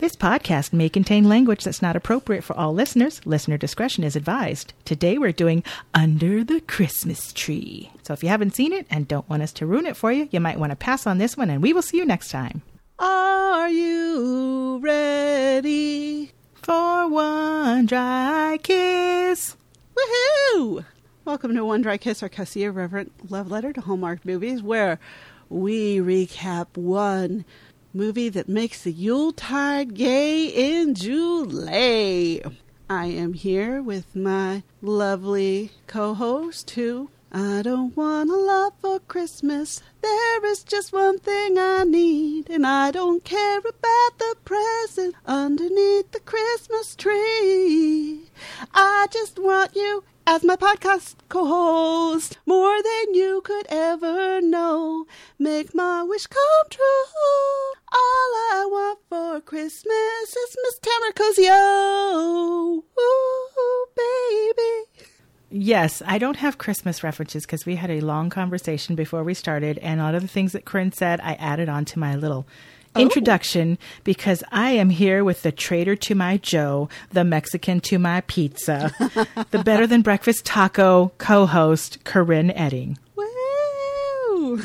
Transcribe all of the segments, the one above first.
This podcast may contain language that's not appropriate for all listeners. Listener discretion is advised. Today we're doing Under the Christmas Tree. So if you haven't seen it and don't want us to ruin it for you, you might want to pass on this one, and we will see you next time. Are you ready for one dry kiss? Woohoo! Welcome to One Dry Kiss, our cussy irreverent love letter to Hallmark movies, where we recap one movie that makes the Yuletide gay in July. I am here with my lovely co-host who I don't want a lot for Christmas. There is just one thing I need, and I don't care about the present underneath the Christmas tree. I just want you as my podcast co-host, more than you could ever know. Make my wish come true. All I want for Christmas is Miss Tamara Cozio. Ooh, baby. Yes, I don't have Christmas references because we had a long conversation before we started, and a lot of the things that Corinne said, I added on to my little introduction because I am here with the traitor to my Joe, the Mexican to my pizza, the Better Than Breakfast Taco co-host, Corinne Edding. Woo!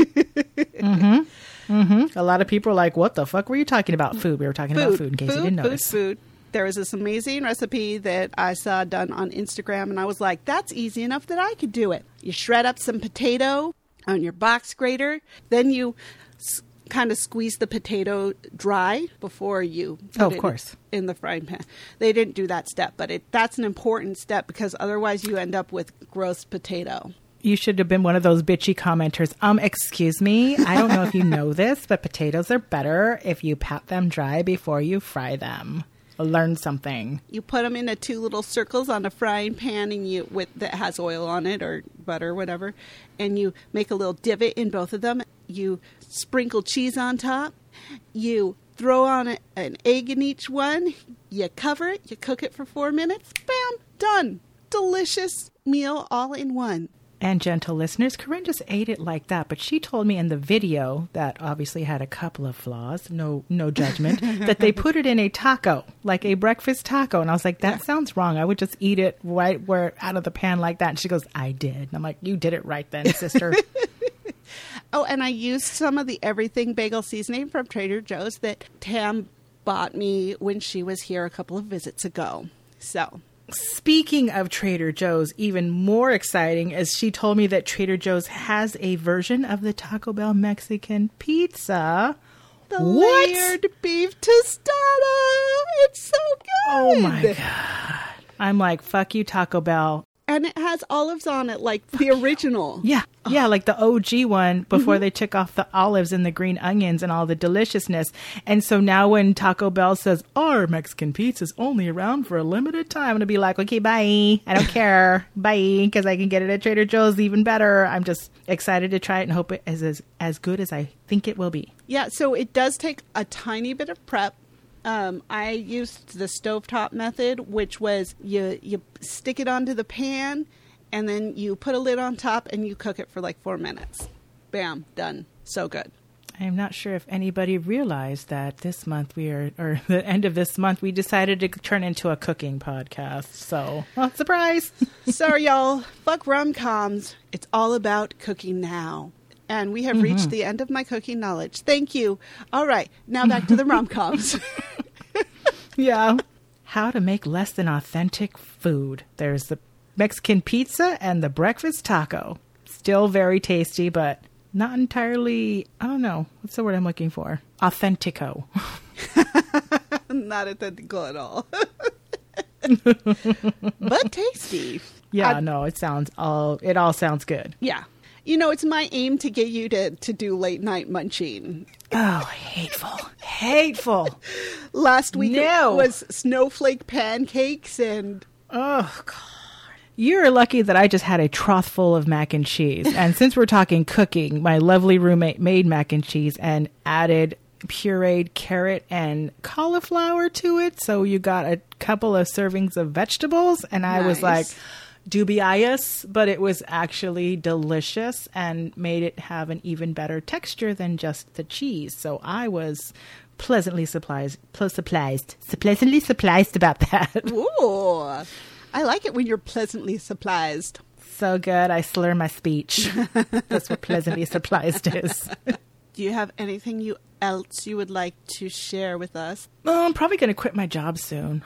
A lot of people are like, what the fuck were you talking about? Food. We were talking about food in case you didn't notice. Food. There was this amazing recipe that I saw done on Instagram, and I was like, that's easy enough that I could do it. You shred up some potato on your box grater, then you kind of squeeze the potato dry before you put it in the frying pan. They didn't do that step, but that's an important step because otherwise you end up with gross potato. You should have been one of those bitchy commenters. Excuse me, I don't know if you know this, but potatoes are better if you pat them dry before you fry them. Learn something. You put them into two little circles on a frying pan and that has oil on it or butter or whatever, and you make a little divot in both of them. You sprinkle cheese on top. You throw on an egg in each one. You cover it. You cook it for 4 minutes. Bam! Done. Delicious meal all in one. And gentle listeners, Corinne just ate it like that, but she told me in the video that obviously had a couple of flaws, no judgment, that they put it in a taco, like a breakfast taco. And I was like, that sounds wrong. I would just eat it right out of the pan like that. And she goes, I did. And I'm like, you did it right then, sister. Oh, and I used some of the everything bagel seasoning from Trader Joe's that Tam bought me when she was here a couple of visits ago. So, speaking of Trader Joe's, even more exciting is she told me that Trader Joe's has a version of the Taco Bell Mexican pizza. The layered beef tostada. It's so good. Oh my God. I'm like, fuck you, Taco Bell. And it has olives on it, like the original. Yeah. Yeah, like the OG one before they took off the olives and the green onions and all the deliciousness. And so now when Taco Bell says, our Mexican pizza is only around for a limited time, I'm going to be like, okay, bye. I don't care. Bye. Because I can get it at Trader Joe's even better. I'm just excited to try it and hope it is as good as I think it will be. Yeah, so it does take a tiny bit of prep. I used the stovetop method, which was you stick it onto the pan and then you put a lid on top and you cook it for like 4 minutes. Bam, done. So good. I'm not sure if anybody realized that this month or the end of this month, we decided to turn into a cooking podcast. So, well, surprise. Sorry, y'all. Fuck rom-coms. It's all about cooking now. And we have reached the end of my cooking knowledge. Thank you. All right. Now back to the rom-coms. Yeah. How to make less than authentic food. There's the Mexican pizza and the breakfast taco. Still very tasty, but not entirely, I don't know. What's the word I'm looking for? Authentico. Not authentical at all. But tasty. Yeah, no, it all sounds good. Yeah. You know, it's my aim to get you to do late night munching. Oh, hateful. Last week it was snowflake pancakes and... Oh, God. You're lucky that I just had a trough full of mac and cheese. And since we're talking cooking, my lovely roommate made mac and cheese and added pureed carrot and cauliflower to it. So you got a couple of servings of vegetables. And I was like... dubious, but it was actually delicious and made it have an even better texture than just the cheese. So I was pleasantly surprised about that. Ooh, I like it when you're pleasantly surprised. So good, I slur my speech. That's what pleasantly surprised is. Do you have anything else you would like to share with us? I'm probably going to quit my job soon.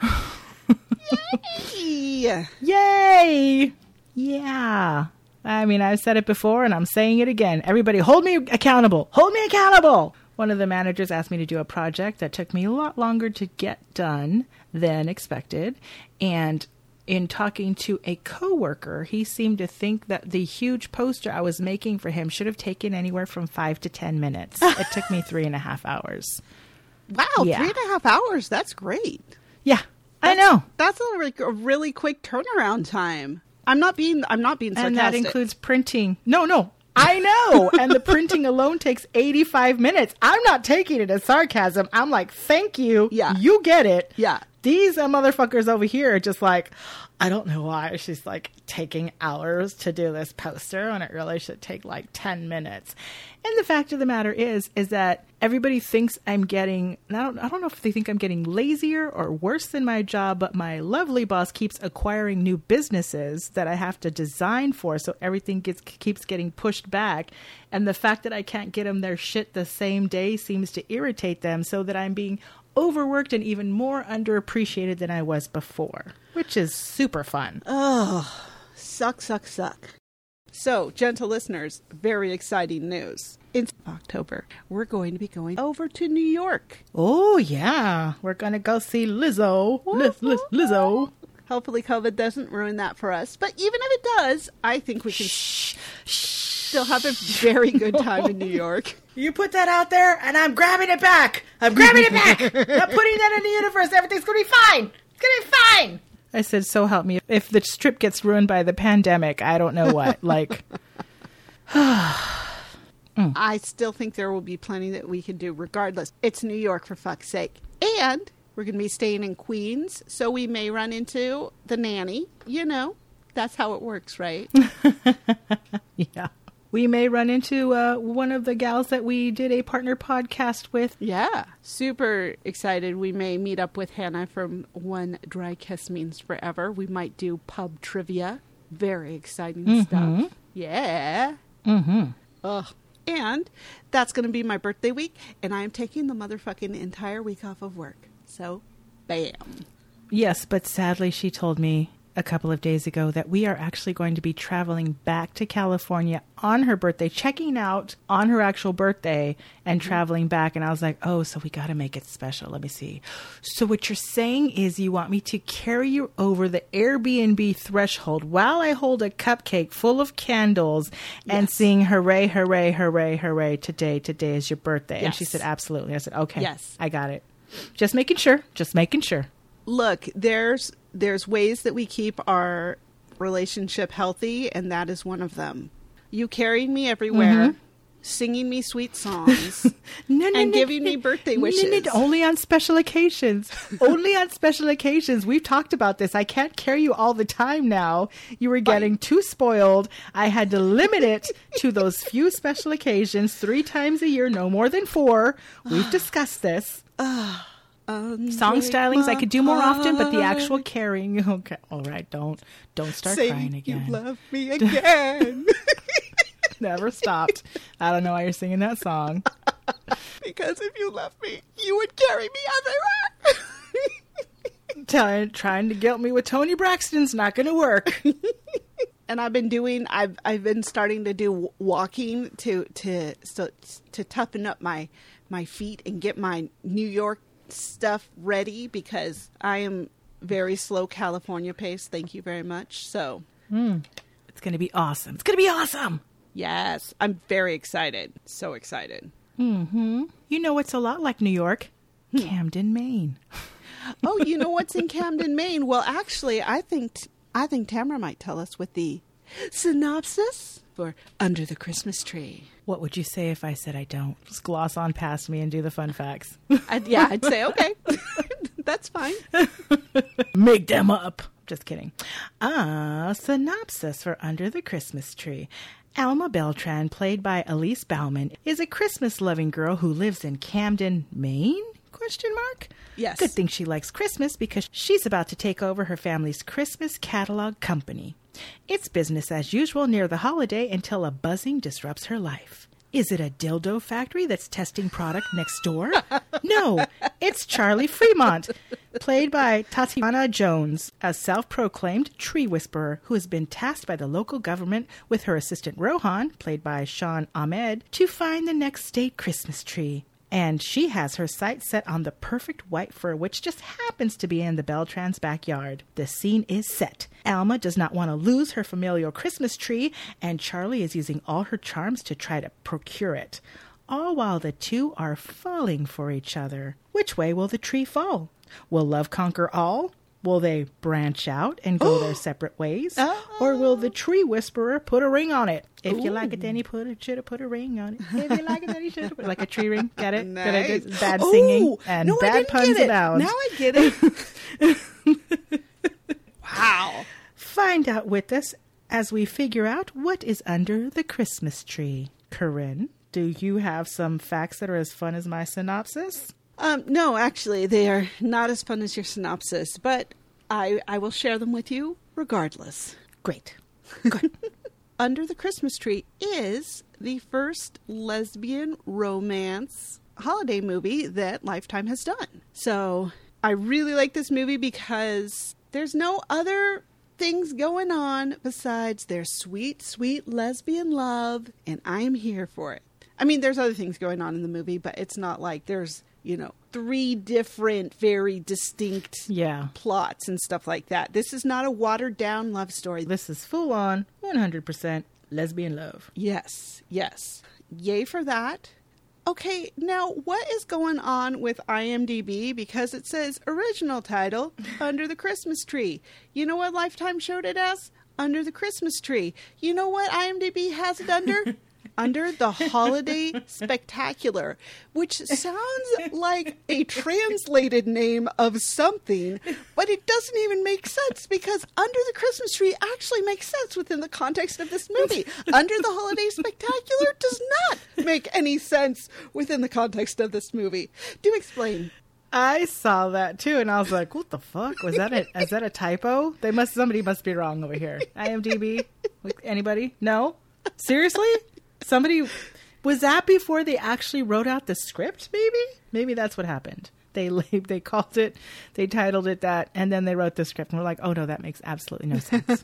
Yay! Yay! Yeah. I mean, I've said it before and I'm saying it again. Everybody, hold me accountable. Hold me accountable. One of the managers asked me to do a project that took me a lot longer to get done than expected. And in talking to a coworker, he seemed to think that the huge poster I was making for him should have taken anywhere from 5 to 10 minutes. It took me 3.5 hours. Wow, Yeah. 3.5 hours. That's great. Yeah, I know. That's a really quick turnaround time. I'm not being sarcastic. And that includes printing. No, I know. And the printing alone takes 85 minutes. I'm not taking it as sarcasm. I'm like, thank you. Yeah. You get it. Yeah. These motherfuckers over here are just like, I don't know why she's like taking hours to do this poster when it really should take like 10 minutes. And the fact of the matter is that everybody thinks I'm getting, I don't know if they think I'm getting lazier or worse than my job, but my lovely boss keeps acquiring new businesses that I have to design for. So everything keeps getting pushed back. And the fact that I can't get them their shit the same day seems to irritate them, so that I'm being overworked and even more underappreciated than I was before, which is super fun. Oh, suck. So, gentle listeners, very exciting news. In October, we're going to be going over to New York. Oh, yeah. We're going to go see Lizzo. Lizzo. Hopefully COVID doesn't ruin that for us. But even if it does, I think we can still have a very good time in New York. You put that out there, and I'm grabbing it back. I'm putting that in the universe. Everything's going to be fine. It's going to be fine. I said, so help me. If the strip gets ruined by the pandemic, I don't know what. Like, I still think there will be plenty that we can do regardless. It's New York, for fuck's sake. And we're going to be staying in Queens, so we may run into the nanny. You know, that's how it works, right? Yeah. We may run into one of the gals that we did a partner podcast with. Yeah. Super excited. We may meet up with Hannah from One Dry Kiss Means Forever. We might do pub trivia. Very exciting stuff. Yeah. Mm-hmm. Ugh. And that's going to be my birthday week, and I am taking the motherfucking entire week off of work. So, bam. Yes, but sadly she told me a couple of days ago that we are actually going to be traveling back to California on her birthday, checking out on her actual birthday and traveling back. And I was like, oh, so we got to make it special. Let me see. So what you're saying is you want me to carry you over the Airbnb threshold while I hold a cupcake full of candles and sing hooray, hooray, hooray, hooray. Today is your birthday. And she said, absolutely. I said, okay, yes, I got it. Just making sure. Look, there's ways that we keep our relationship healthy, and that is one of them. You carrying me everywhere, singing me sweet songs, and giving me birthday wishes. Only on special occasions. Only on special occasions. We've talked about this. I can't carry you all the time now. You were getting too spoiled. I had to limit it to those few special occasions, 3 times a year, no more than 4. We've discussed this. Song stylings I could do more often, but the actual carrying, okay, all right, don't start crying again. You love me again. Never stopped. I don't know why you're singing that song. Because if you love me, you would carry me everywhere. Trying to guilt me with Tony Braxton's not going to work. And I've been starting to do walking to toughen up my feet and get my New York stuff ready, because I am very slow California pace. Thank you very much. So it's going to be awesome. It's going to be awesome. Yes, I'm very excited. So excited. You know what's a lot like New York? Camden, Maine. Oh, you know what's in Camden, Maine? Well, actually, I think Tamara might tell us what the synopsis for Under the Christmas Tree. What would you say if I said I don't? Just gloss on past me and do the fun facts. I'd say, okay, that's fine. Make them up. Just kidding. Synopsis for Under the Christmas Tree. Alma Beltran, played by Elise Bauman, is a Christmas-loving girl who lives in Camden, Maine? ? Question mark? Yes. Good thing she likes Christmas because she's about to take over her family's Christmas catalog company. It's business as usual near the holiday until a buzzing disrupts her life. Is it a dildo factory that's testing product next door? No, it's Charlie Fremont, played by Tatiana Jones, a self-proclaimed tree whisperer who has been tasked by the local government with her assistant Rohan, played by Sean Ahmed, to find the next state Christmas tree. And she has her sights set on the perfect white fir, which just happens to be in the Beltrans' backyard. The scene is set. Alma does not want to lose her familial Christmas tree, and Charlie is using all her charms to try to procure it. All while the two are falling for each other. Which way will the tree fall? Will love conquer all? Will they branch out and go their separate ways? Or will the tree whisperer put a ring on it? If you like it, then you should have put a ring on it. If you like it, then you should have put like a tree ring. Get it? Nice. Good idea. Bad singing and no, bad puns abound. Now I get it. Wow. Find out with us as we figure out what is under the Christmas tree. Corinne, do you have some facts that are as fun as my synopsis? No, actually, they are not as fun as your synopsis, but I will share them with you regardless. Great. Good. Under the Christmas Tree is the first lesbian romance holiday movie that Lifetime has done. So I really like this movie because there's no other things going on besides their sweet, sweet lesbian love, and I'm here for it. I mean, there's other things going on in the movie, but it's not like there's, 3 different, very distinct plots and stuff like that. This is not a watered-down love story. This is full-on, 100% lesbian love. Yes, yes. Yay for that. Okay, now what is going on with IMDb? Because it says original title, Under the Christmas Tree. You know what Lifetime showed it as? Under the Christmas Tree. You know what IMDb has it under? Under the Holiday Spectacular, which sounds like a translated name of something, but it doesn't even make sense because Under the Christmas Tree actually makes sense within the context of this movie. Under the Holiday Spectacular does not make any sense within the context of this movie. Do explain. I saw that too, and I was like, "What the fuck? Is that a typo? Somebody must be wrong over here." IMDb, anybody? No, seriously. Somebody, was that before they actually wrote out the script, Maybe that's what happened. They called it, they titled it that, and then they wrote the script, and we're like, oh no, that makes absolutely no sense.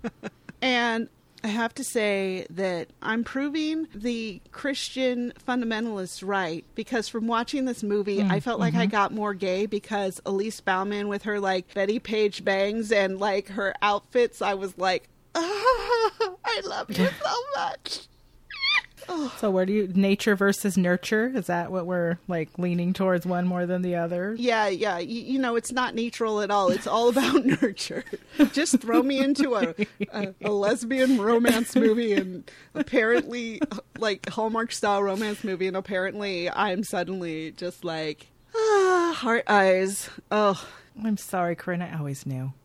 And I have to say that I'm proving the Christian fundamentalists right, because from watching this movie, I felt like I got more gay because Elise Bauman with her Betty Page bangs and her outfits, I was like, oh, I love you so much. Oh. So where do you, nature versus nurture? Is that what we're leaning towards, one more than the other? Yeah. It's not neutral at all. It's all about nurture. Just throw me into a lesbian romance movie and apparently Hallmark style romance movie. And apparently I'm suddenly just heart eyes. Oh, I'm sorry, Corinne. I always knew.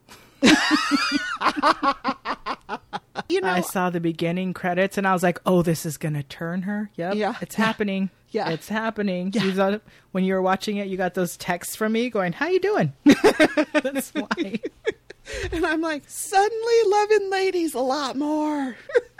I saw the beginning credits and I was like, oh, this is going to turn her. Yep. Yeah. It's happening. Yeah. It's happening. Yeah. When you were watching it, you got those texts from me going, how you doing? That's why. And I'm like, suddenly loving ladies a lot more.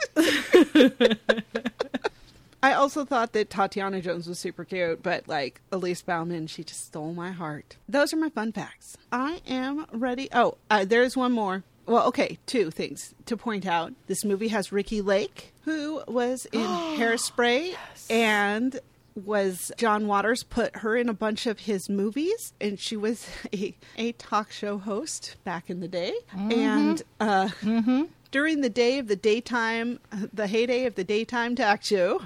I also thought that Tatiana Jones was super cute, but Elise Bauman, she just stole my heart. Those are my fun facts. I am ready. Oh, there's one more. Well, okay, 2 things to point out. This movie has Ricki Lake, who was in Hairspray, and was John Waters put her in a bunch of his movies, and she was a talk show host back in the day. And during the day of the daytime, the heyday of the daytime talk show,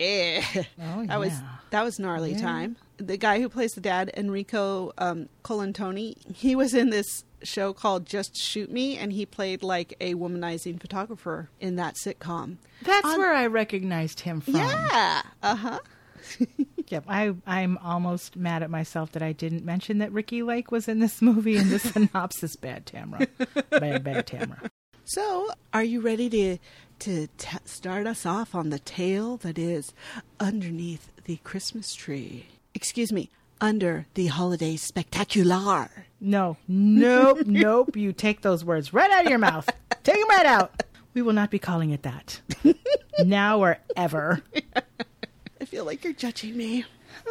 that was gnarly time. The guy who plays the dad, Enrico Colantoni, he was in this show called Just Shoot Me, and he played a womanizing photographer in that sitcom. That's where I recognized him from. Yeah. Yep. I'm almost mad at myself that I didn't mention that Ricki Lake was in this movie in the synopsis. Bad Tamara. Bad Tamara. So, are you ready to start us off on the tale that is Underneath the Christmas Tree? Excuse me, under the holiday spectacular. No, nope, nope. You take those words right out of your mouth. Take them right out. We will not be calling it that. Now or ever. I feel like you're judging me.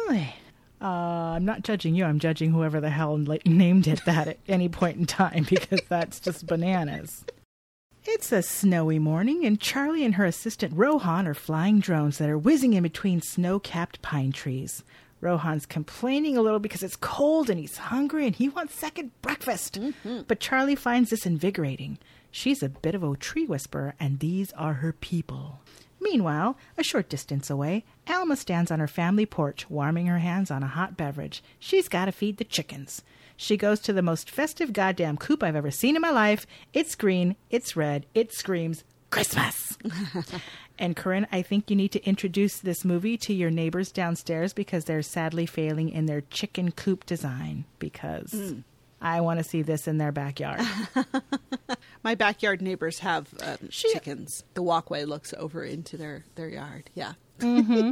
I'm not judging you. I'm judging whoever the hell named it that at any point in time, because that's just bananas. It's a snowy morning, and Charlie and her assistant Rohan are flying drones that are whizzing in between snow-capped pine trees. Rohan's complaining a little because it's cold and he's hungry and he wants second breakfast. Mm-hmm. But Charlie finds this invigorating. She's a bit of a tree whisperer, and these are her people. Meanwhile, a short distance away, Alma stands on her family porch, warming her hands on a hot beverage. She's got to feed the chickens. She goes to the most festive goddamn coop I've ever seen in my life. It's green, it's red, it screams Christmas. And Corinne, I think you need to introduce this movie to your neighbors downstairs because they're sadly failing in their chicken coop design, because I want to see this in their backyard. My backyard neighbors have chickens. The walkway looks over into their yard. Yeah. Mm-hmm.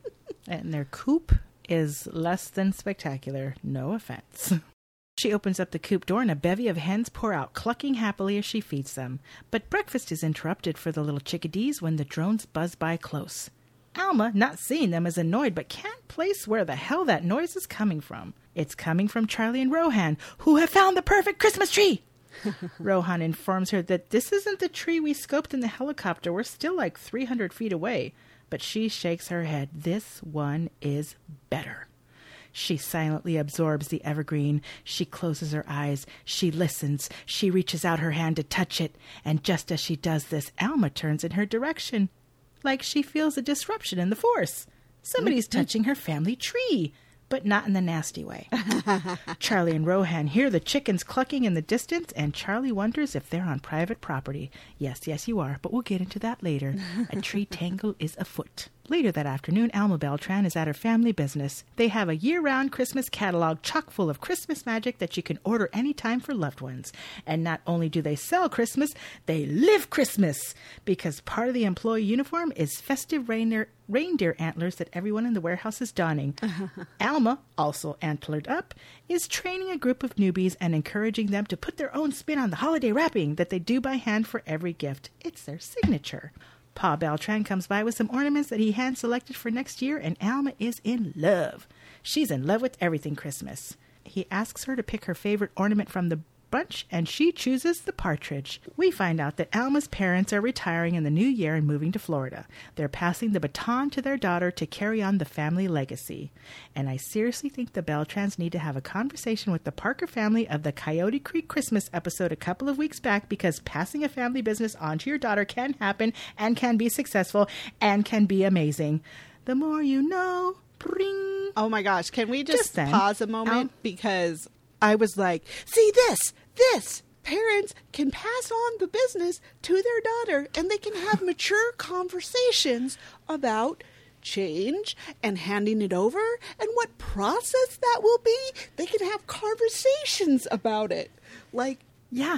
And their coop is less than spectacular. No offense. She opens up the coop door and a bevy of hens pour out, clucking happily as she feeds them. But breakfast is interrupted for the little chickadees when the drones buzz by close. Alma, not seeing them, is annoyed but can't place where the hell that noise is coming from. It's coming from Charlie and Rohan, who have found the perfect Christmas tree. Rohan informs her that this isn't the tree we scoped in the helicopter. We're still like 300 feet away. But she shakes her head. This one is better. She silently absorbs the evergreen. She closes her eyes. She listens. She reaches out her hand to touch it. And just as she does this, Alma turns in her direction, like she feels a disruption in the force. Somebody's touching her family tree, but not in the nasty way. Charlie and Rohan hear the chickens clucking in the distance, and Charlie wonders if they're on private property. Yes, you are, but we'll get into that later. A tree tangle is afoot. Later that afternoon, Alma Beltran is at her family business. They have a year-round Christmas catalog chock full of Christmas magic that you can order anytime for loved ones. And not only do they sell Christmas, they live Christmas, because part of the employee uniform is festive reindeer antlers that everyone in the warehouse is donning. Alma, also antlered up, is training a group of newbies and encouraging them to put their own spin on the holiday wrapping that they do by hand for every gift. It's their signature. Pa Beltran comes by with some ornaments that he hand-selected for next year, and Alma is in love. She's in love with everything Christmas. He asks her to pick her favorite ornament from the bunch, and she chooses the partridge. We find out that Alma's parents are retiring in the new year and moving to Florida. They're passing the baton to their daughter to carry on the family legacy. And I seriously think the Beltrans need to have a conversation with the Parker family of the Coyote Creek Christmas episode a couple of weeks back, because passing a family business on to your daughter can happen and can be successful and can be amazing. The more you know. Bring. Oh my gosh, can we just pause a moment? Because I was like, see this. Parents can pass on the business to their daughter, and they can have mature conversations about change and handing it over and what process that will be. They can have conversations about it. Like, yeah.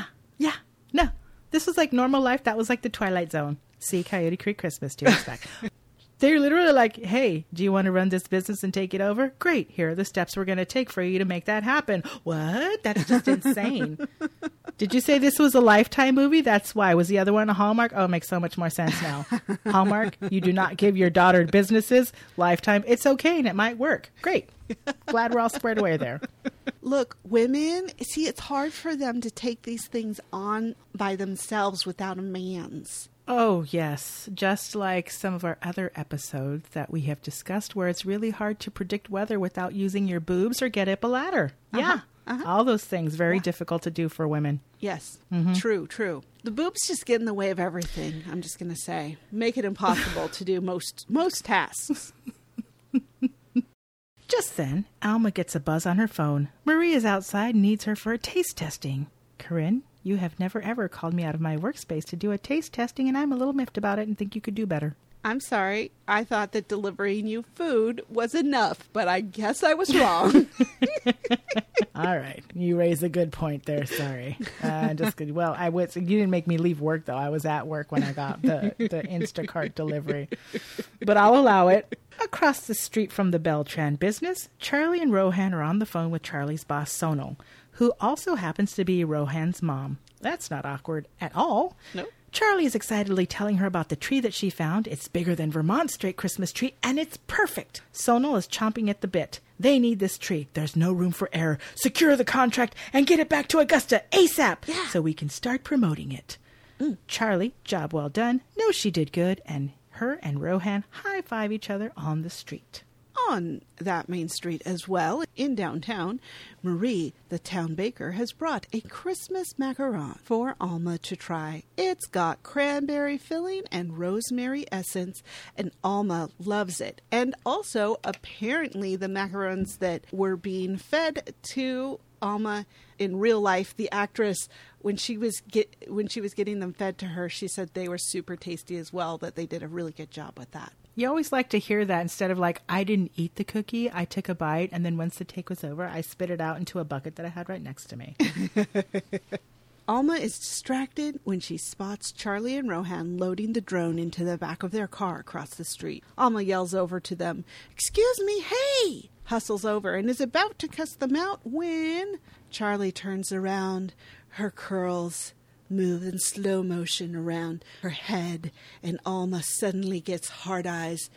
No, this was like normal life. That was like the Twilight Zone. See Coyote Creek Christmas to expect. They're literally like, hey, do you want to run this business and take it over? Great. Here are the steps we're going to take for you to make that happen. What? That's just insane. Did you say this was a Lifetime movie? That's why. Was the other one a Hallmark? Oh, it makes so much more sense now. Hallmark, you do not give your daughter businesses. Lifetime, it's okay and it might work. Great. Glad we're all squared away there. Look, women, see, it's hard for them to take these things on by themselves without a man's. Oh, yes. Just like some of our other episodes that we have discussed, where it's really hard to predict weather without using your boobs or get up a ladder. Yeah. All those things, very difficult to do for women. Yes. Mm-hmm. True. The boobs just get in the way of everything, I'm just going to say. Make it impossible to do most tasks. Just then, Alma gets a buzz on her phone. Marie is outside and needs her for a taste testing. Corinne, you have never ever called me out of my workspace to do a taste testing, and I'm a little miffed about it and think you could do better. I'm sorry. I thought that delivering you food was enough, but I guess I was wrong. All right. You raise a good point there. Sorry. Just good. Well, you didn't make me leave work, though. I was at work when I got the Instacart delivery. But I'll allow it. Across the street from the Beltran business, Charlie and Rohan are on the phone with Charlie's boss, Sonal, who also happens to be Rohan's mom. That's not awkward at all. Nope. Charlie is excitedly telling her about the tree that she found. It's bigger than Vermont's straight Christmas tree, and it's perfect. Sonal is chomping at the bit. They need this tree. There's no room for error. Secure the contract and get it back to Augusta ASAP so we can start promoting it. Charlie, job well done, knows she did good, and her and Rohan high-five each other on the street. On that main street as well, in downtown, Marie, the town baker, has brought a Christmas macaron for Alma to try. It's got cranberry filling and rosemary essence, and Alma loves it. And also, apparently, the macarons that were being fed to Alma in real life, the actress, when she was getting them fed to her, she said they were super tasty as well, that they did a really good job with that. You always like to hear that instead of like, I didn't eat the cookie, I took a bite, and then once the take was over, I spit it out into a bucket that I had right next to me. Alma is distracted when she spots Charlie and Rohan loading the drone into the back of their car across the street. Alma yells over to them, "Excuse me, hey!" Hustles over and is about to cuss them out when Charlie turns around. Her curls move in slow motion around her head, and Alma suddenly gets hard eyes.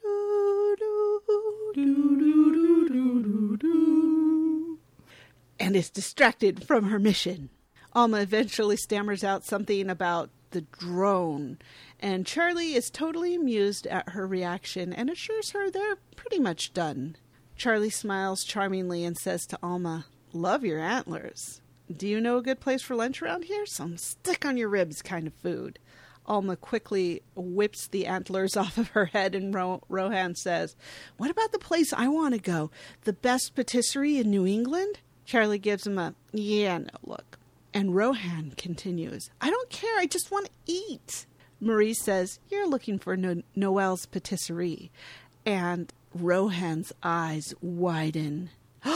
And is distracted from her mission. Alma eventually stammers out something about the drone, and Charlie is totally amused at her reaction and assures her they're pretty much done. Charlie smiles charmingly and says to Alma, "Love your antlers. Do you know a good place for lunch around here? Some stick on your ribs kind of food." Alma quickly whips the antlers off of her head, and Rohan says, "What about the place I want to go? The best patisserie in New England?" Charlie gives him a, "Yeah, no, look." And Rohan continues, "I don't care, I just want to eat." Marie says, "You're looking for Noelle's patisserie." And Rohan's eyes widen.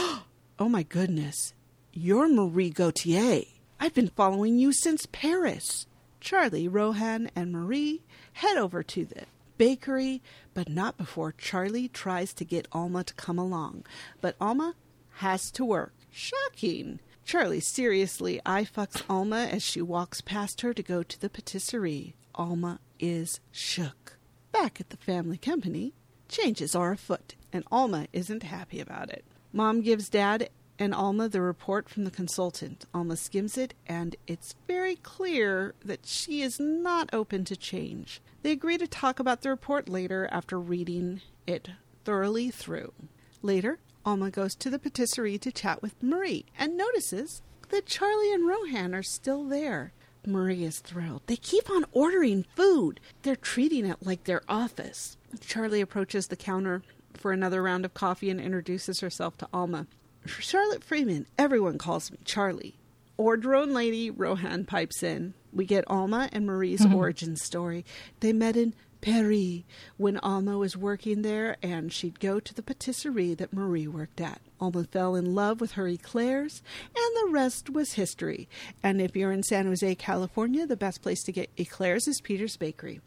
"Oh my goodness. You're Marie Gautier. I've been following you since Paris." Charlie, Rohan, and Marie head over to the bakery, but not before Charlie tries to get Alma to come along. But Alma has to work. Shocking. Charlie seriously eye-fucks Alma as she walks past her to go to the patisserie. Alma is shook. Back at the family company, changes are afoot, and Alma isn't happy about it. Mom gives Dad and Alma the report from the consultant. Alma skims it, and it's very clear that she is not open to change. They agree to talk about the report later after reading it thoroughly through. Later, Alma goes to the patisserie to chat with Marie and notices that Charlie and Rohan are still there. Marie is thrilled. They keep on ordering food. They're treating it like their office. Charlie approaches the counter for another round of coffee and introduces herself to Alma. "Charlotte Freeman. Everyone calls me Charlie." Ordrone lady, Rohan pipes in. We get Alma and Marie's origin story. They met in Paris when Alma was working there, and she'd go to the patisserie that Marie worked at. Alma fell in love with her eclairs, and the rest was history. And if you're in San Jose, California, the best place to get eclairs is Peter's Bakery.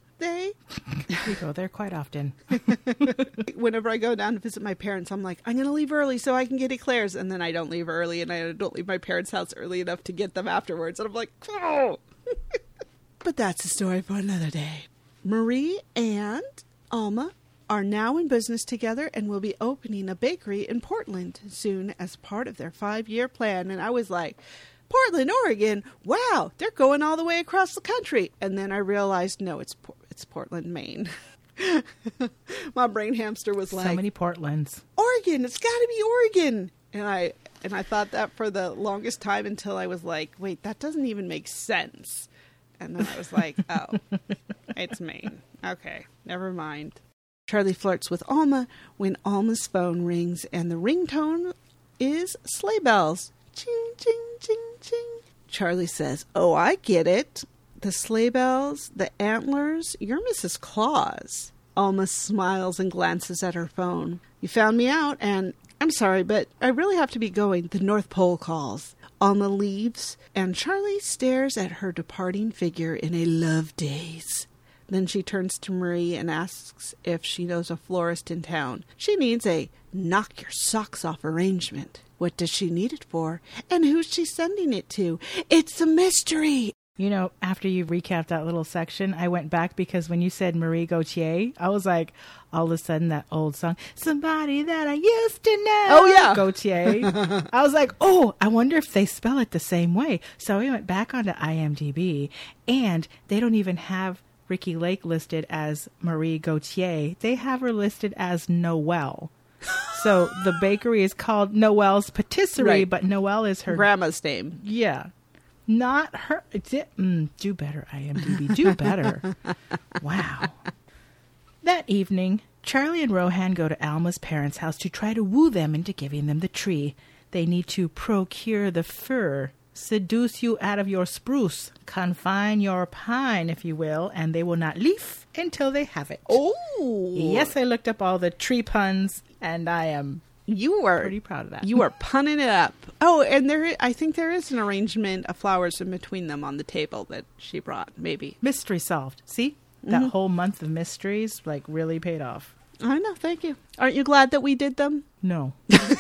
We go there quite often. Whenever I go down to visit my parents, I'm like, I'm going to leave early so I can get eclairs. And then I don't leave early, and I don't leave my parents' house early enough to get them afterwards. And I'm like, oh! But that's a story for another day. Marie and Alma are now in business together and will be opening a bakery in Portland soon as part of their 5-year plan. And I was like, Portland, Oregon? Wow, they're going all the way across the country. And then I realized, no, it's Portland, Maine. My brain hamster was like, so many Portlands. Oregon, it's got to be Oregon. And I thought that for the longest time until I was like, wait, that doesn't even make sense. And then I was like, oh, it's Maine. Okay, never mind. Charlie flirts with Alma when Alma's phone rings, and the ringtone is sleigh bells. Ching, ching, ching, ching. Charlie says, oh, I get it. The sleigh bells, the antlers, you're Mrs. Claus. Alma smiles and glances at her phone. You found me out, and I'm sorry, but I really have to be going. The North Pole calls. Alma leaves, and Charlie stares at her departing figure in a love daze. Then she turns to Marie and asks if she knows a florist in town. She needs a knock your socks off arrangement. What does she need it for? And who's she sending it to? It's a mystery. You know, after you recapped that little section, I went back because when you said Marie Gautier, I was like, all of a sudden that old song, somebody that I used to know. Oh, yeah. Gautier. I was like, oh, I wonder if they spell it the same way. So we went back onto IMDb, and they don't even have Ricki Lake listed as Marie Gautier. They have her listed as Noelle. So the bakery is called Noelle's Patisserie, Right. but Noelle is her Grandma's name. Yeah. Not her. Do better, IMDb. Do better. Wow. That evening, Charlie and Rohan go to Alma's parents' house to try to woo them into giving them the tree. They need to procure the fir, seduce you out of your spruce, confine your pine, if you will, and they will not leave until they have it. Oh. Yes, I looked up all the tree puns, and I am You were pretty proud of that. You are punning it up. Oh, and I think there is an arrangement of flowers in between them on the table that she brought, maybe. Mystery solved. See? That whole month of mysteries, like, really paid off. I know, thank you. Aren't you glad that we did them? No.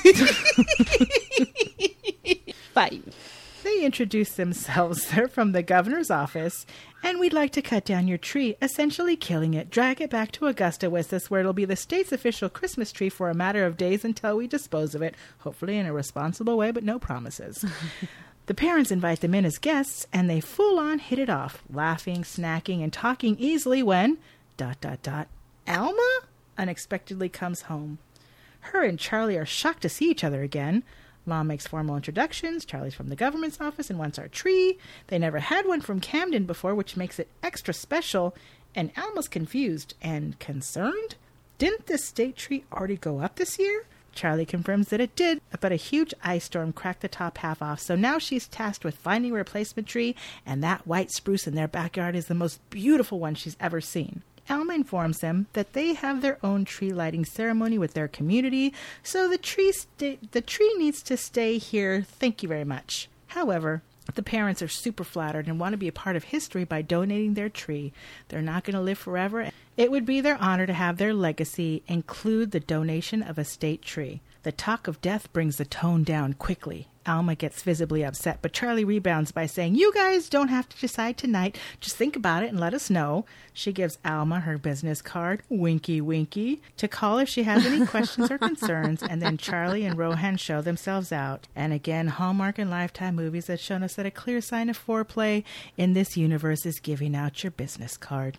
Fine. They introduce themselves. They're from the governor's office, and we'd like to cut down your tree, essentially killing it, drag it back to Augusta with us, where it'll be the state's official Christmas tree for a matter of days until we dispose of it, hopefully in a responsible way, but no promises. The parents invite them in as guests, and they full-on hit it off, laughing, snacking, and talking easily when... Alma unexpectedly comes home. Her and Charlie are shocked to see each other again. Mom makes formal introductions. Charlie's from the government's office and wants our tree. They never had one from Camden before, which makes it extra special. And Alma's confused and concerned. Didn't the state tree already go up this year? Charlie confirms that it did, but a huge ice storm cracked the top half off, so now she's tasked with finding a replacement tree, and that white spruce in their backyard is the most beautiful one she's ever seen. Alma informs them that they have their own tree lighting ceremony with their community, so the tree needs to stay here. Thank you very much. However, the parents are super flattered and want to be a part of history by donating their tree. They're not going to live forever. It would be their honor to have their legacy include the donation of a state tree. The talk of death brings the tone down quickly. Alma gets visibly upset, but Charlie rebounds by saying, "You guys don't have to decide tonight. Just think about it and let us know." She gives Alma her business card, winky winky, to call if she has any questions or concerns, and then Charlie and Rohan show themselves out. And again, Hallmark and Lifetime movies have shown us that a clear sign of foreplay in this universe is giving out your business card.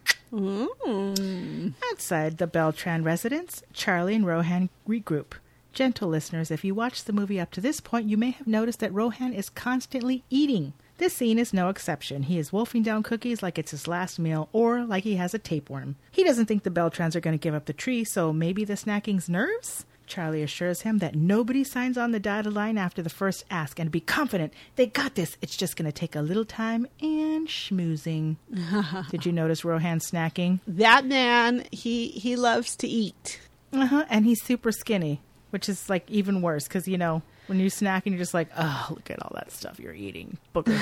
Outside the Beltran residence, Charlie and Rohan regroup. Gentle listeners, if you watched the movie up to this point, you may have noticed that Rohan is constantly eating. This scene is no exception. He is wolfing down cookies like it's his last meal, or like he has a tapeworm. He doesn't think the Beltrans are going to give up the tree, so maybe the snacking's nerves? Charlie assures him that nobody signs on the dotted line after the first ask, and be confident they got this. It's just going to take a little time and schmoozing. Did you notice Rohan snacking? That man, he loves to eat. And he's super skinny, which is like even worse because, you know, when you snack and you're just like, oh, look at all that stuff you're eating. Booker.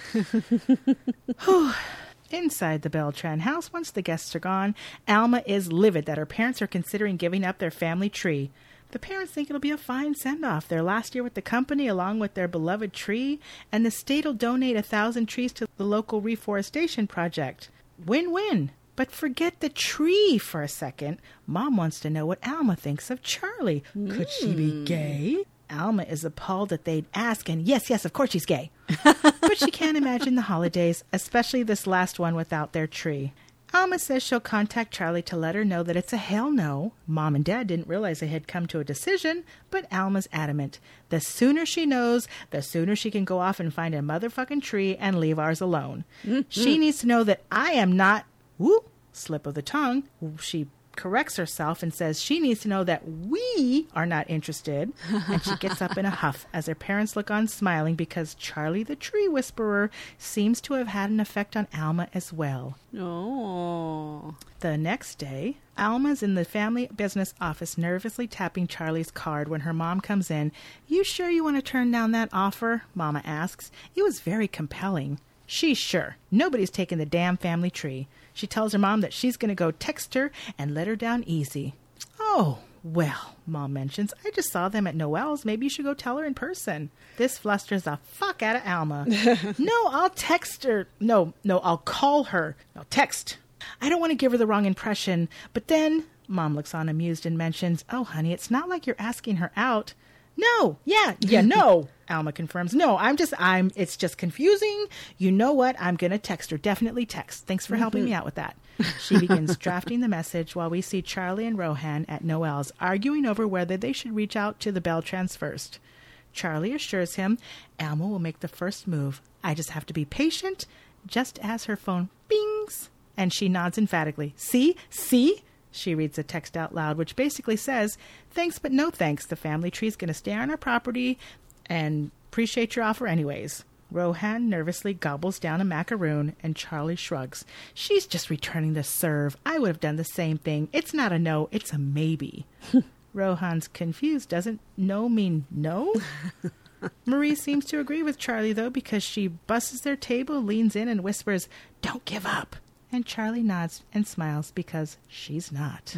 Inside the Beltran house, once the guests are gone, Alma is livid that her parents are considering giving up their family tree. The parents think it'll be a fine send-off. Their last year with the company, along with their beloved tree, and the state will donate 1,000 trees to the local reforestation project. Win-win. But forget the tree for a second. Mom wants to know what Alma thinks of Charlie. Could she be gay? Alma is appalled that they'd ask, and yes, of course she's gay. But she can't imagine the holidays, especially this last one without their tree. Alma says she'll contact Charlie to let her know that it's a hell no. Mom and Dad didn't realize they had come to a decision, but Alma's adamant. The sooner she knows, the sooner she can go off and find a motherfucking tree and leave ours alone. She needs to know that I am not... Woo! Slip of the tongue. She corrects herself and says she needs to know that we are not interested. And she gets up in a huff as her parents look on smiling because Charlie the tree whisperer seems to have had an effect on Alma as well. Oh. The next day, Alma's in the family business office nervously tapping Charlie's card when her mom comes in. "You sure you want to turn down that offer?" Mama asks. It was very compelling. She's sure. Nobody's taking the damn family tree. She tells her mom that she's going to go text her and let her down easy. Oh, well, Mom mentions, I just saw them at Noelle's. Maybe you should go tell her in person. This flusters the fuck out of Alma. No, I'll text her. No, I'll call her. No, text. I don't want to give her the wrong impression. But then Mom looks on amused and mentions, oh, honey, it's not like you're asking her out. No, yeah, no. Alma confirms, no, it's just confusing. You know what? I'm going to text her. Definitely text. Thanks for helping me out with that. She begins drafting the message while we see Charlie and Rohan at Noelle's arguing over whether they should reach out to the Beltrans first. Charlie assures him Alma will make the first move. I just have to be patient. Just as her phone bings, and she nods emphatically. See? She reads the text out loud, which basically says, thanks, but no thanks. The family tree's going to stay on our property and appreciate your offer anyways. Rohan nervously gobbles down a macaroon, and Charlie shrugs. She's just returning the serve. I would have done the same thing. It's not a no, it's a maybe. Rohan's confused. Doesn't no mean no? Marie seems to agree with Charlie, though, because she busses their table, leans in, and whispers, don't give up. And Charlie nods and smiles because she's not.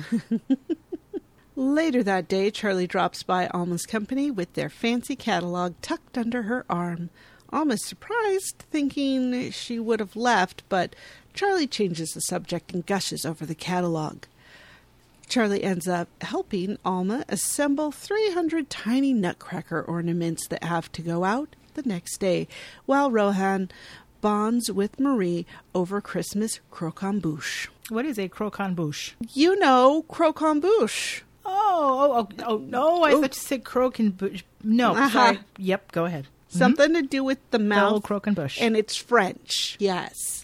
Later that day, Charlie drops by Alma's company with their fancy catalog tucked under her arm. Alma's surprised, thinking she would have left, but Charlie changes the subject and gushes over the catalog. Charlie ends up helping Alma assemble 300 tiny nutcracker ornaments that have to go out the next day, while Rohan bonds with Marie over Christmas croquembouche. What is a croquembouche? You know, croquembouche. Oh, no, I thought you said croquembouche. No, sorry. Yep, go ahead. Something to do with the mouth. Croquembouche. And it's French. Yes.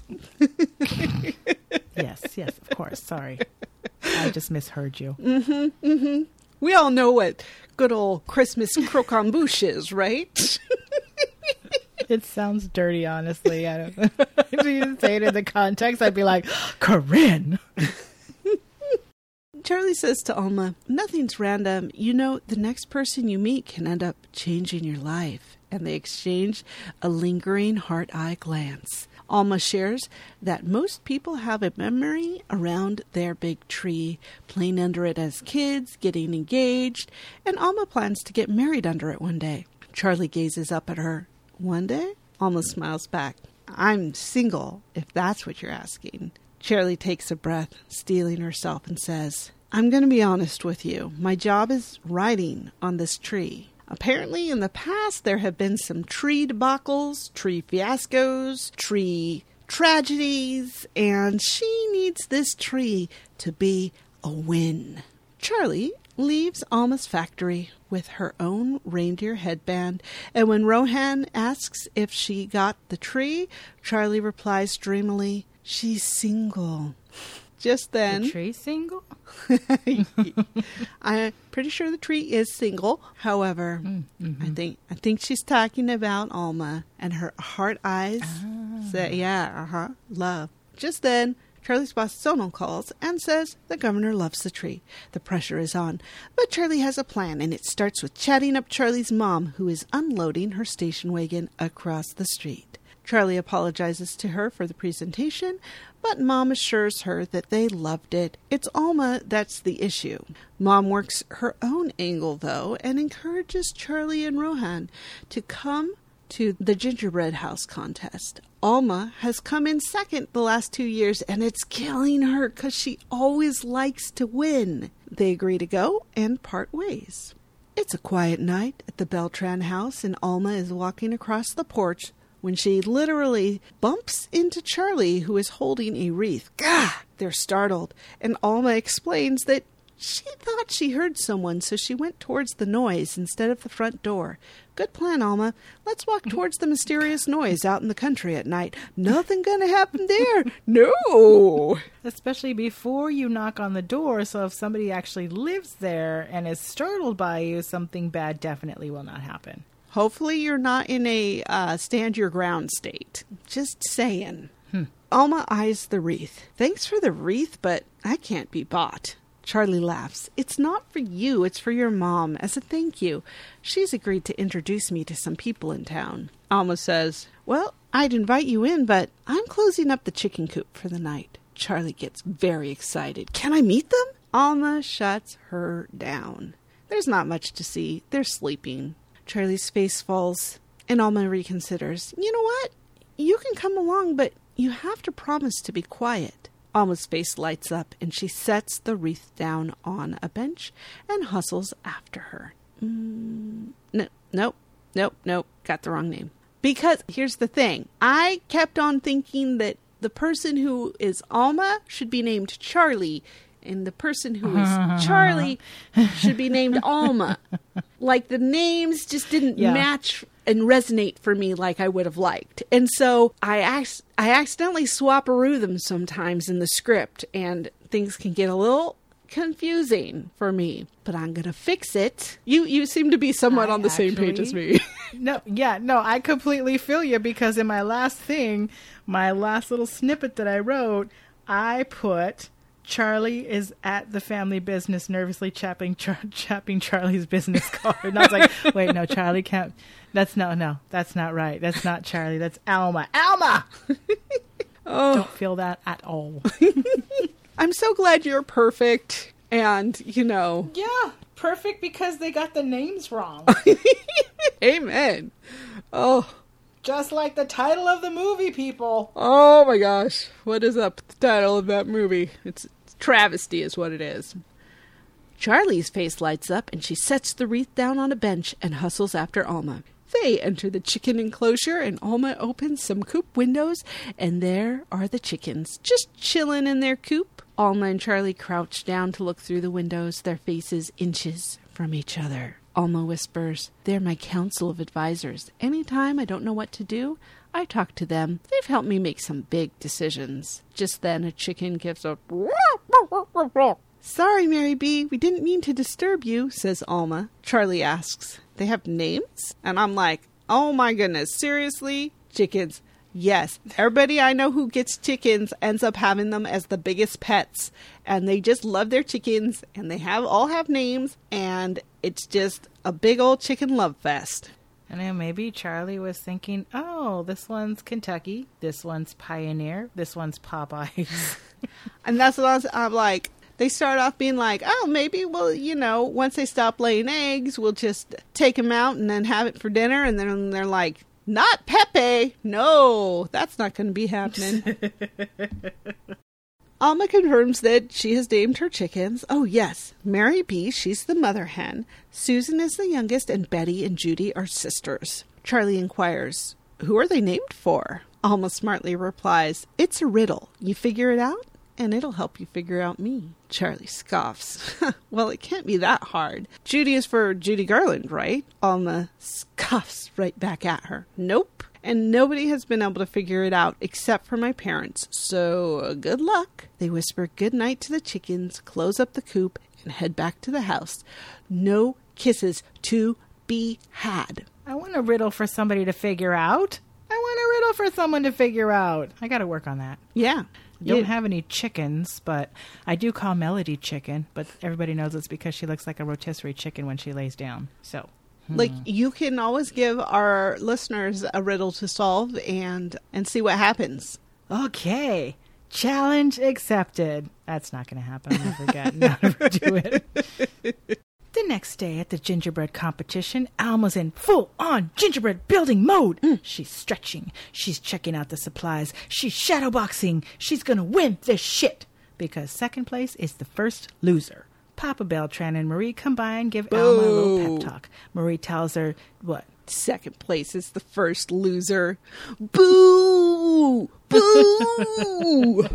Yes, of course. Sorry. I just misheard you. We all know what good old Christmas croquembouche is, right? It sounds dirty, honestly. I don't know. If you didn't say it in the context, I'd be like, Corinne. Charlie says to Alma, nothing's random. You know, the next person you meet can end up changing your life. And they exchange a lingering heart-eye glance. Alma shares that most people have a memory around their big tree, playing under it as kids, getting engaged, and Alma plans to get married under it one day. Charlie gazes up at her. One day? Alma smiles back. I'm single, if that's what you're asking. Charlie takes a breath, steeling herself, and says, I'm going to be honest with you. My job is writing on this tree. Apparently, in the past, there have been some tree debacles, tree fiascos, tree tragedies, and she needs this tree to be a win. Charlie leaves Alma's factory with her own reindeer headband, and when Rohan asks if she got the tree, Charlie replies dreamily, she's single. Just then... The tree single? I'm pretty sure the tree is single. However, I think she's talking about Alma and her heart eyes. Say, love. Just then, Charlie's boss Sonal calls and says the governor loves the tree. The pressure is on. But Charlie has a plan, and it starts with chatting up Charlie's mom, who is unloading her station wagon across the street. Charlie apologizes to her for the presentation, but Mom assures her that they loved it. It's Alma that's the issue. Mom works her own angle, though, and encourages Charlie and Rohan to come to the gingerbread house contest. Alma has come in second the last 2 years, and it's killing her because she always likes to win. They agree to go and part ways. It's a quiet night at the Beltran house, and Alma is walking across the porch when she literally bumps into Charlie, who is holding a wreath. Gah! They're startled, and Alma explains that she thought she heard someone, so she went towards the noise instead of the front door. Good plan, Alma. Let's walk towards the mysterious noise out in the country at night. Nothing gonna happen there. No! Especially before you knock on the door, so if somebody actually lives there and is startled by you, something bad definitely will not happen. Hopefully you're not in a stand your ground state. Just saying. Alma eyes the wreath. Thanks for the wreath, but I can't be bought. Charlie laughs. It's not for you, it's for your mom, as a thank you. She's agreed to introduce me to some people in town. Alma says, well, I'd invite you in, but I'm closing up the chicken coop for the night. Charlie gets very excited. Can I meet them? Alma shuts her down. There's not much to see. They're sleeping. Charlie's face falls, and Alma reconsiders. You know what? You can come along, but you have to promise to be quiet. Alma's face lights up, and she sets the wreath down on a bench and hustles after her. Nope. Got the wrong name. Because here's the thing. I kept on thinking that the person who is Alma should be named Charlie, and the person who is Charlie should be named Alma. Like, the names just didn't match and resonate for me like I would have liked. And so I accidentally swap-aroo them sometimes in the script, and things can get a little confusing for me. But I'm going to fix it. You seem to be somewhat on the same page as me. No, I completely feel you, because in my last little snippet that I wrote, I put Charlie is at the family business nervously chapping Charlie's business card. And I was like, wait, no, Charlie can't. That's not right. That's not Charlie. That's Alma. Alma! Don't feel that at all. I'm so glad you're perfect. And, Yeah, perfect because they got the names wrong. Amen. Oh. Just like the title of the movie, people. Oh my gosh. What is up with the title of that movie? It's travesty is what it is. Charlie's face lights up, and she sets the wreath down on a bench and hustles after Alma. They enter the chicken enclosure, and Alma opens some coop windows, and there are the chickens, just chilling in their coop. Alma and Charlie crouch down to look through the windows, their faces inches from each other. Alma whispers, "They're my council of advisors. Anytime I don't know what to do, I talk to them. They've helped me make some big decisions." Just then, a chicken gives a "Sorry, Mary B, we didn't mean to disturb you," says Alma. Charlie asks, "They have names?" And I'm like, oh my goodness, seriously? Chickens. Yes, everybody I know who gets chickens ends up having them as the biggest pets. And they just love their chickens, and they all have names, and it's just a big old chicken love fest. I know, maybe Charlie was thinking, oh, this one's Kentucky, this one's Pioneer, this one's Popeyes. And that's what I'm like. They start off being like, oh, maybe once they stop laying eggs, we'll just take them out and then have it for dinner. And then they're like, not Pepe. No, that's not going to be happening. Alma confirms that she has named her chickens. Oh, yes. Mary B, she's the mother hen. Susan is the youngest, and Betty and Judy are sisters. Charlie inquires, who are they named for? Alma smartly replies, it's a riddle. You figure it out, and it'll help you figure out me. Charlie scoffs. Well, it can't be that hard. Judy is for Judy Garland, right? Alma scoffs right back at her. Nope. And nobody has been able to figure it out except for my parents. So, good luck. They whisper goodnight to the chickens, close up the coop, and head back to the house. No kisses to be had. I want a riddle for somebody to figure out. I got to work on that. Yeah. I don't have any chickens, but I do call Melody chicken, but everybody knows it's because she looks like a rotisserie chicken when she lays down. So, like, you can always give our listeners a riddle to solve and see what happens. Okay. Challenge accepted. That's not going to happen. I'll never do it. The next day at the gingerbread competition, Alma's in full-on gingerbread building mode. She's stretching. She's checking out the supplies. She's shadowboxing. She's going to win this shit. Because second place is the first loser. Papa Beltran and Marie come by and give Alma a little pep talk. Marie tells her, what? Second place is the first loser. Boo! Boo!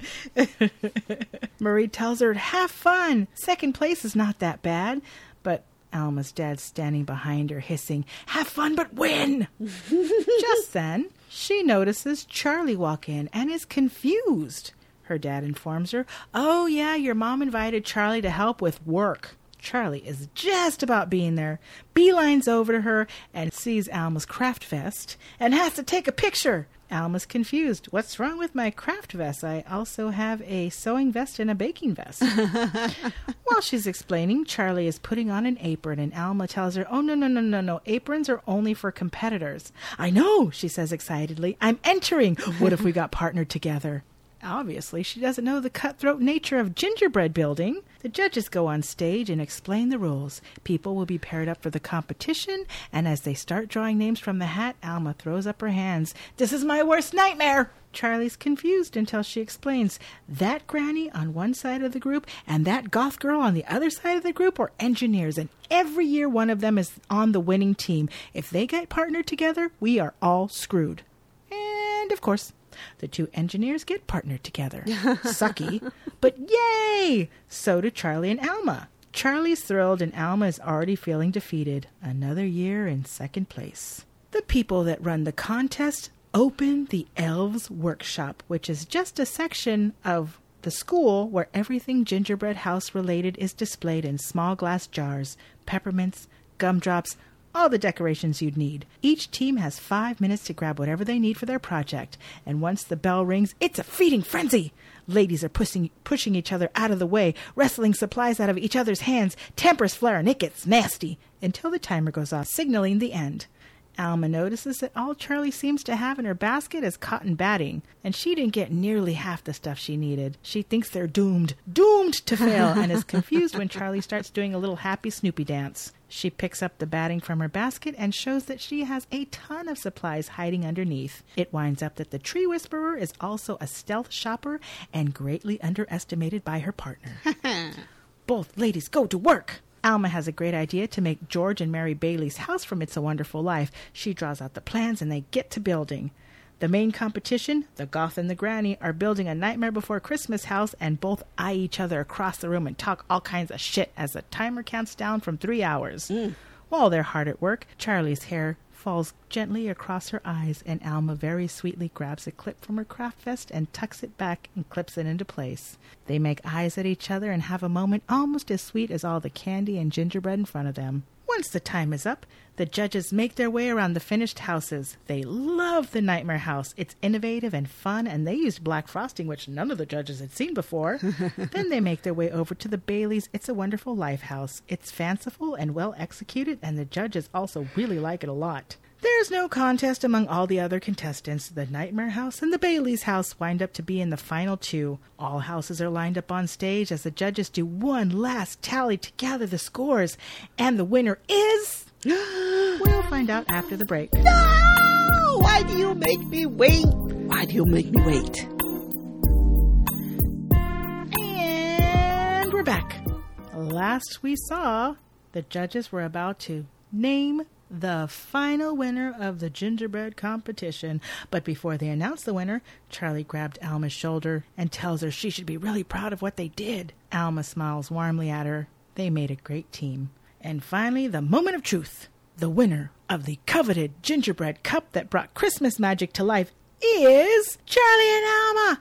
Marie tells her, have fun. Second place is not that bad. But Alma's dad's standing behind her, hissing, have fun but win. Just then, she notices Charlie walk in and is confused. Her dad informs her, oh yeah, your mom invited Charlie to help with work. Charlie is just about being there, beelines over to her and sees Alma's craft vest and has to take a picture. Alma's confused. What's wrong with my craft vest? I also have a sewing vest and a baking vest. While she's explaining, Charlie is putting on an apron and Alma tells her, oh, no. Aprons are only for competitors. I know, she says excitedly. I'm entering. What if we got partnered together? Obviously, she doesn't know the cutthroat nature of gingerbread building. The judges go on stage and explain the rules. People will be paired up for the competition, and as they start drawing names from the hat, Alma throws up her hands. This is my worst nightmare! Charlie's confused until she explains that granny on one side of the group and that goth girl on the other side of the group are engineers, and every year one of them is on the winning team. If they get partnered together, we are all screwed. And, of course, the two engineers get partnered together. Sucky, but yay! So do Charlie and Alma. Charlie's thrilled and Alma is already feeling defeated. Another year in second place. The people that run the contest open the Elves Workshop, which is just a section of the school where everything gingerbread house related is displayed in small glass jars, peppermints, gumdrops, all the decorations you'd need. Each team has 5 minutes to grab whatever they need for their project, and once the bell rings, it's a feeding frenzy. Ladies are pushing each other out of the way, wrestling supplies out of each other's hands, tempers flare, and it gets nasty, until the timer goes off, signaling the end. Alma notices that all Charlie seems to have in her basket is cotton batting, and she didn't get nearly half the stuff she needed. She thinks they're doomed to fail, and is confused when Charlie starts doing a little happy Snoopy dance. She picks up the batting from her basket and shows that she has a ton of supplies hiding underneath. It winds up that the Tree Whisperer is also a stealth shopper and greatly underestimated by her partner. Both ladies go to work. Alma has a great idea to make George and Mary Bailey's house from It's a Wonderful Life. She draws out the plans and they get to building. The main competition, the Goth and the Granny, are building a Nightmare Before Christmas house and both eye each other across the room and talk all kinds of shit as the timer counts down from 3 hours. While they're hard at work, Charlie's hair falls gently across her eyes and Alma very sweetly grabs a clip from her craft vest and tucks it back and clips it into place. They make eyes at each other and have a moment almost as sweet as all the candy and gingerbread in front of them. Once the time is up, the judges make their way around the finished houses. They love the Nightmare House. It's innovative and fun, and they used black frosting, which none of the judges had seen before. Then they make their way over to the Bailey's It's a Wonderful Life house. It's fanciful and well executed, and the judges also really like it a lot. There's no contest among all the other contestants. The Nightmare House and the Bailey's house wind up to be in the final two. All houses are lined up on stage as the judges do one last tally to gather the scores. And the winner is... We'll find out after the break. No! Why do you make me wait? Why do you make me wait? And we're back. Last we saw, the judges were about to name the final winner of the gingerbread competition. But before they announced the winner, Charlie grabbed Alma's shoulder and tells her she should be really proud of what they did. Alma smiles warmly at her. They made a great team. And finally, the moment of truth. The winner of the coveted gingerbread cup that brought Christmas magic to life is Charlie and Alma.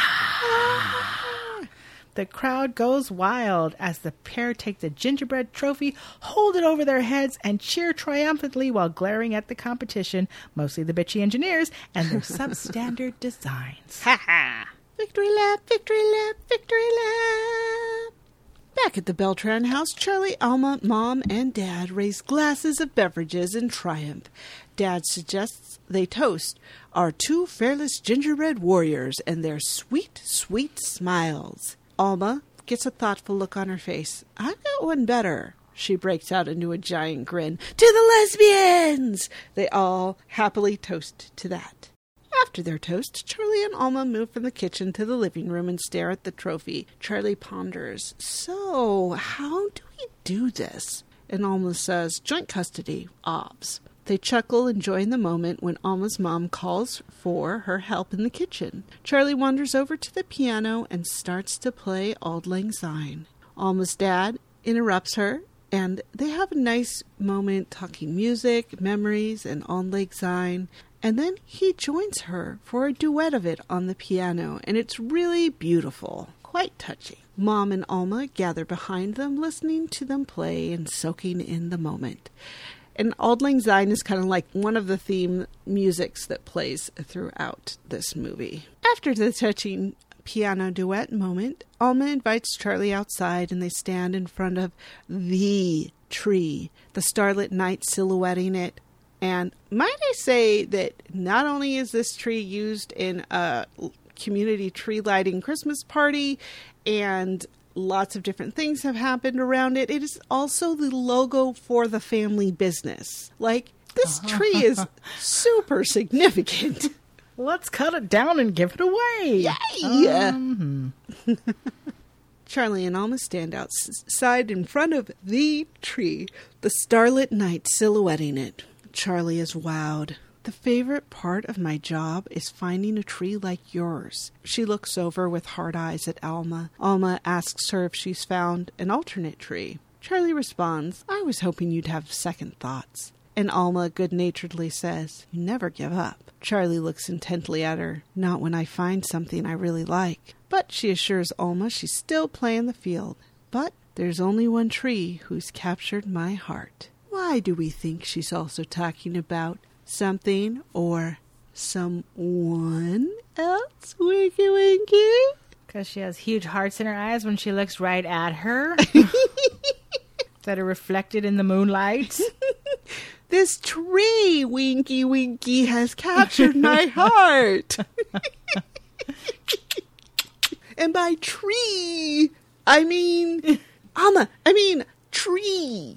The crowd goes wild as the pair take the gingerbread trophy, hold it over their heads, and cheer triumphantly while glaring at the competition, mostly the bitchy engineers, and their substandard designs. Ha ha! Victory lap, victory lap, victory lap! Back at the Beltran house, Charlie, Alma, Mom, and Dad raise glasses of beverages in triumph. Dad suggests they toast our two fearless gingerbread warriors and their sweet, sweet smiles. Alma gets a thoughtful look on her face. I've got one better. She breaks out into a giant grin. To the lesbians! They all happily toast to that. After their toast, Charlie and Alma move from the kitchen to the living room and stare at the trophy. Charlie ponders, so how do we do this? And Alma says, joint custody, obs. They chuckle, enjoying the moment when Alma's mom calls for her help in the kitchen. Charlie wanders over to the piano and starts to play Auld Lang Syne. Alma's dad interrupts her, and they have a nice moment talking music, memories, and Auld Lang Syne. And then he joins her for a duet of it on the piano, and it's really beautiful. quite touching. Mom and Alma gather behind them, listening to them play and soaking in the moment. And Auld Lang Syne is kind of like one of the theme musics that plays throughout this movie. After the touching piano duet moment, Alma invites Charlie outside and they stand in front of the tree, the starlit night silhouetting it. And might I say that not only is this tree used in a community tree lighting Christmas party and lots of different things have happened around it, it is also the logo for the family business. Like, this tree is super significant. Let's cut it down and give it away. Yay! Charlie and Alma stand outside in front of the tree, the starlit night silhouetting it. Charlie is wowed. The favorite part of my job is finding a tree like yours. She looks over with hard eyes at Alma. Alma asks her if she's found an alternate tree. Charlie responds, I was hoping you'd have second thoughts. And Alma good-naturedly says, you never give up. Charlie looks intently at her. Not when I find something I really like. But she assures Alma she's still playing the field. But there's only one tree who's captured my heart. Why do we think she's also talking about something or someone else? Winky winky. Because she has huge hearts in her eyes when she looks right at her. That are reflected in the moonlight. This tree, Winky Winky, has captured my heart. And by tree, I mean Alma. I mean tree.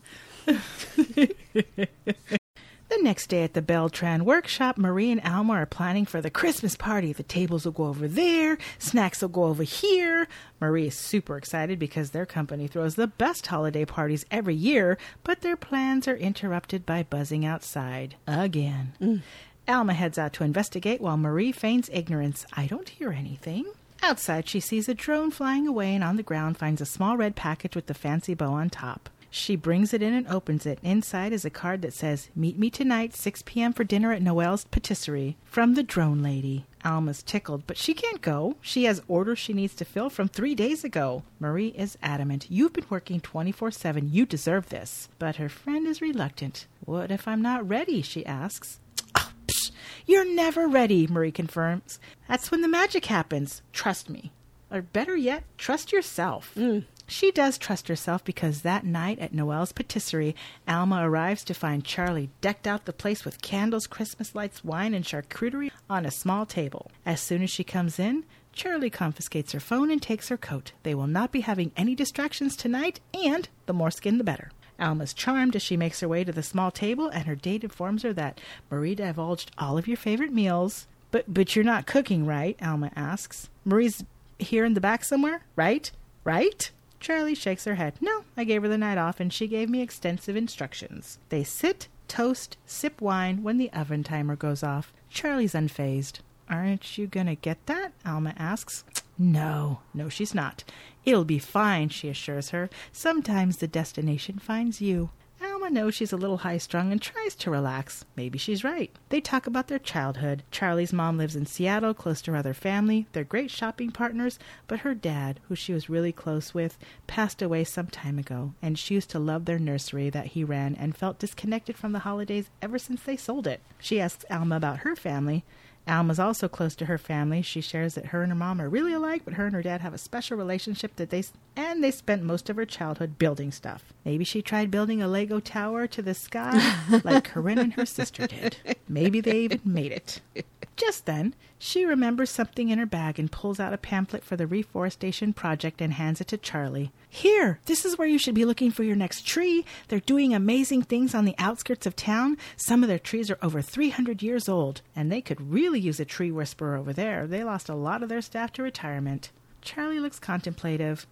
The next day at the Beltran workshop, Marie and Alma are planning for the Christmas party. The tables will go over there, snacks will go over here. Marie is super excited because their company throws the best holiday parties every year, but their plans are interrupted by buzzing outside again. Alma heads out to investigate while Marie feigns ignorance. I don't hear anything. Outside, she sees a drone flying away and on the ground finds a small red package with the fancy bow on top. She brings it in and opens it. Inside is a card that says, meet me tonight, 6 p.m. for dinner at Noelle's Patisserie. From the drone lady. Alma's tickled, but she can't go. She has orders she needs to fill from 3 days ago. Marie is adamant. You've been working 24/7. You deserve this. But her friend is reluctant. What if I'm not ready? She asks. Oh, psh, you're never ready, Marie confirms. That's when the magic happens. Trust me. Or better yet, trust yourself. She does trust herself because that night at Noelle's Patisserie, Alma arrives to find Charlie decked out the place with candles, Christmas lights, wine, and charcuterie on a small table. As soon as she comes in, Charlie confiscates her phone and takes her coat. They will not be having any distractions tonight, and the more skin the better. Alma's charmed as she makes her way to the small table, and her date informs her that Marie divulged all of your favorite meals. But you're not cooking, right? Alma asks. Marie's here in the back somewhere, right? Right? Charlie shakes her head. No, I gave her the night off and she gave me extensive instructions. They sit, toast, sip wine when the oven timer goes off. Charlie's unfazed. Aren't you gonna get that? Alma asks. No, she's not. It'll be fine, she assures her. Sometimes the destination finds you. Alma knows she's a little high-strung and tries to relax. Maybe she's right. They talk about their childhood. Charlie's mom lives in Seattle, close to her other family. They're great shopping partners, but her dad, who she was really close with, passed away some time ago, and she used to love their nursery that he ran and felt disconnected from the holidays ever since they sold it. She asks Alma about her family. Alma's also close to her family. She shares that her and her mom are really alike, but her and her dad have a special relationship that they spent most of her childhood building stuff. Maybe she tried building a Lego tower to the sky like Corinne and her sister did. Maybe they even made it. Just then, she remembers something in her bag and pulls out a pamphlet for the reforestation project and hands it to Charlie. Here, this is where you should be looking for your next tree. They're doing amazing things on the outskirts of town. Some of their trees are over 300 years old, and they could really use a tree whisperer over there. They lost a lot of their staff to retirement. Charlie looks contemplative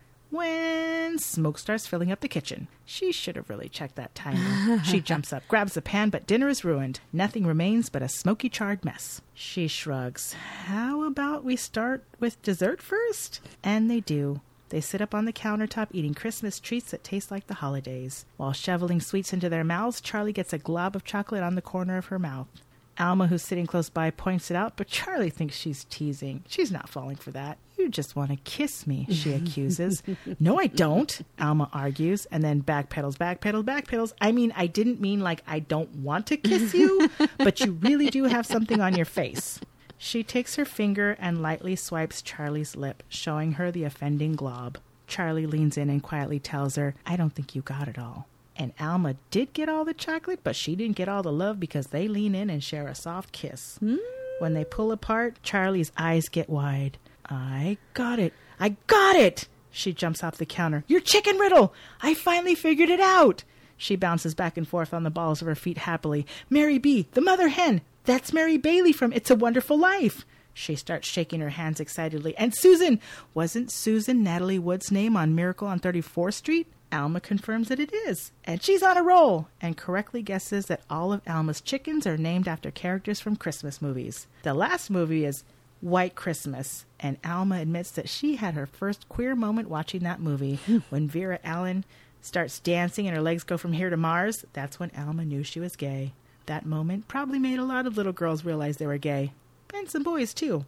when smoke starts filling up the kitchen. She should have really checked that timer. She jumps up, grabs the pan, but dinner is ruined. Nothing remains but a smoky, charred mess. She shrugs. How about we start with dessert first? And they do. They sit up on the countertop eating Christmas treats that taste like the holidays. While shoveling sweets into their mouths, Charlie gets a glob of chocolate on the corner of her mouth. Alma, who's sitting close by, points it out, but Charlie thinks she's teasing. She's not falling for that. You just want to kiss me, she accuses. No, I don't, Alma argues, and then backpedals. I mean, I didn't mean like I don't want to kiss you, but you really do have something on your face. She takes her finger and lightly swipes Charlie's lip, showing her the offending glob. Charlie leans in and quietly tells her, I don't think you got it all. And Alma did get all the chocolate, but she didn't get all the love because they lean in and share a soft kiss. When they pull apart, Charlie's eyes get wide. I got it. She jumps off the counter. Your chicken riddle! I finally figured it out! She bounces back and forth on the balls of her feet happily. Mary B., the mother hen! That's Mary Bailey from It's a Wonderful Life! She starts shaking her hands excitedly. And Susan! Wasn't Susan Natalie Wood's name on Miracle on 34th Street? Alma confirms that it is. And she's on a roll! And correctly guesses that all of Alma's chickens are named after characters from Christmas movies. The last movie is White Christmas, and Alma admits that she had her first queer moment watching that movie. When Vera Allen starts dancing and her legs go from here to Mars, that's when Alma knew she was gay. That moment probably made a lot of little girls realize they were gay. And some boys, too.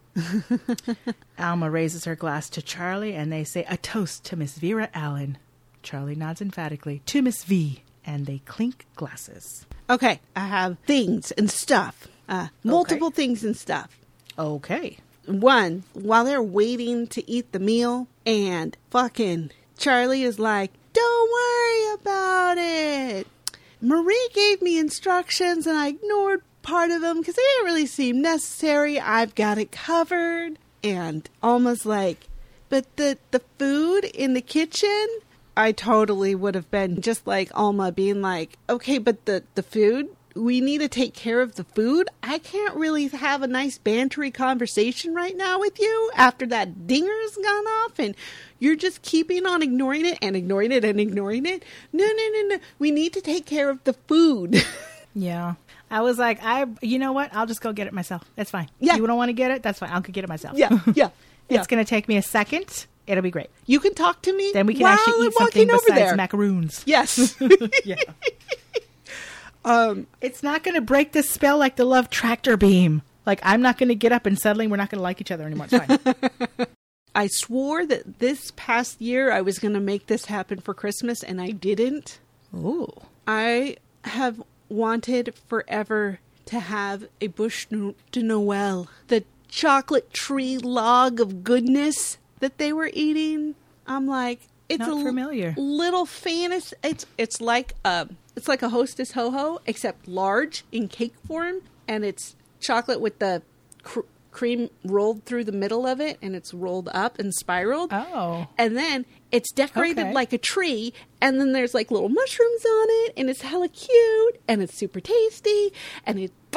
Alma raises her glass to Charlie, and they say, a toast to Miss Vera Allen. Charlie nods emphatically, to Miss V, and they clink glasses. Okay, I have things and stuff. Multiple things and stuff. Okay. One, while they're waiting to eat the meal, and fucking Charlie is like, don't worry about it. Marie gave me instructions and I ignored part of them because they didn't really seem necessary. I've got it covered. And Alma's like, but the food in the kitchen? I totally would have been just like Alma being like, okay, but the food? We need to take care of the food. I can't really have a nice bantery conversation right now with you after that dinger's gone off and you're just keeping on ignoring it and ignoring it and ignoring it. No. We need to take care of the food. Yeah. I was like, you know what? I'll just go get it myself. That's fine. Yeah. You don't want to get it? That's fine. I'll go get it myself. Yeah. It's going to take me a second. It'll be great. You can talk to me. Then we can actually eat something besides macaroons. Yes. Yeah. It's not going to break this spell like the love tractor beam. Like, I'm not going to get up and suddenly we're not going to like each other anymore. It's fine. I swore that this past year I was going to make this happen for Christmas, and I didn't. Ooh. I have wanted forever to have a bûche de Noël. The chocolate tree log of goodness that they were eating. I'm like, it's not familiar. Little fantasy. It's like a Hostess Ho-Ho, except large in cake form, and it's chocolate with the cream rolled through the middle of it, and it's rolled up and spiraled. Oh. And then it's decorated like a tree, and then there's like little mushrooms on it, and it's hella cute, and it's super tasty, and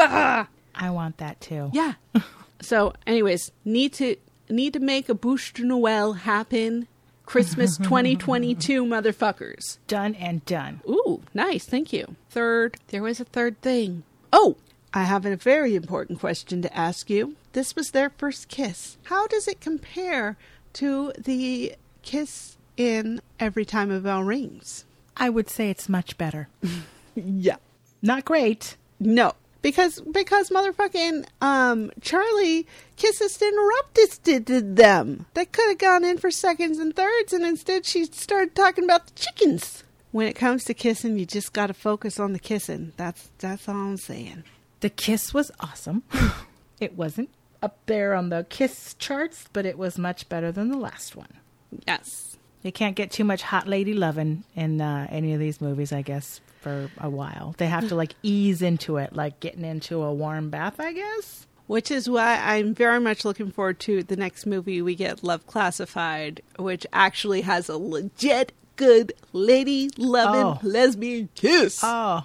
I want that too. Yeah. So, anyways, need to make a bûche de Noël happen. Christmas 2022, motherfuckers. Done and done. Ooh, nice. Thank you. There was a third thing. Oh, I have a very important question to ask you. This was their first kiss. How does it compare to the kiss in Every Time a Bell Rings? I would say it's much better. Yeah. Not great. No. Because motherfucking Charlie kisses interrupted them. They could have gone in for seconds and thirds, and instead she started talking about the chickens. When it comes to kissing, you just got to focus on the kissing. That's all I'm saying. The kiss was awesome. It wasn't up there on the kiss charts, but it was much better than the last one. Yes. You can't get too much hot lady loving in any of these movies, I guess, for a while. They have to like ease into it, like getting into a warm bath, I guess. Which is why I'm very much looking forward to the next movie we get, Love Classified, which actually has a legit good lady loving lesbian kiss. Oh,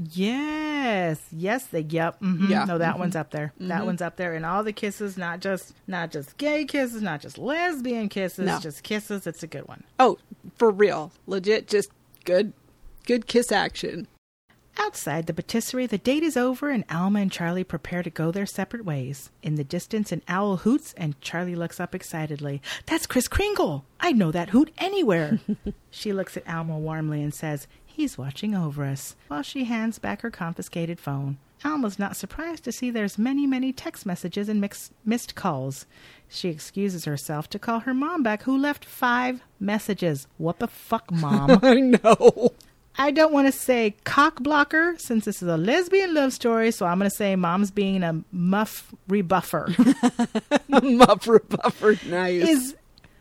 yes. Mm-hmm. Yeah. No, that one's up there. Mm-hmm. That one's up there. And all the kisses, not just gay kisses, not just lesbian kisses, just kisses. It's a good one. Oh, for real. Legit, just good kiss action. Outside the patisserie, the date is over and Alma and Charlie prepare to go their separate ways. In the distance, an owl hoots and Charlie looks up excitedly. That's Kris Kringle! I'd know that hoot anywhere! She looks at Alma warmly and says, he's watching over us, while she hands back her confiscated phone. Alma's not surprised to see there's many text messages and missed calls. She excuses herself to call her mom back, who left 5 messages. What the fuck, Mom? I know. I don't want to say cock blocker since this is a lesbian love story, so I'm going to say Mom's being a muff rebuffer. Muff rebuffer, nice.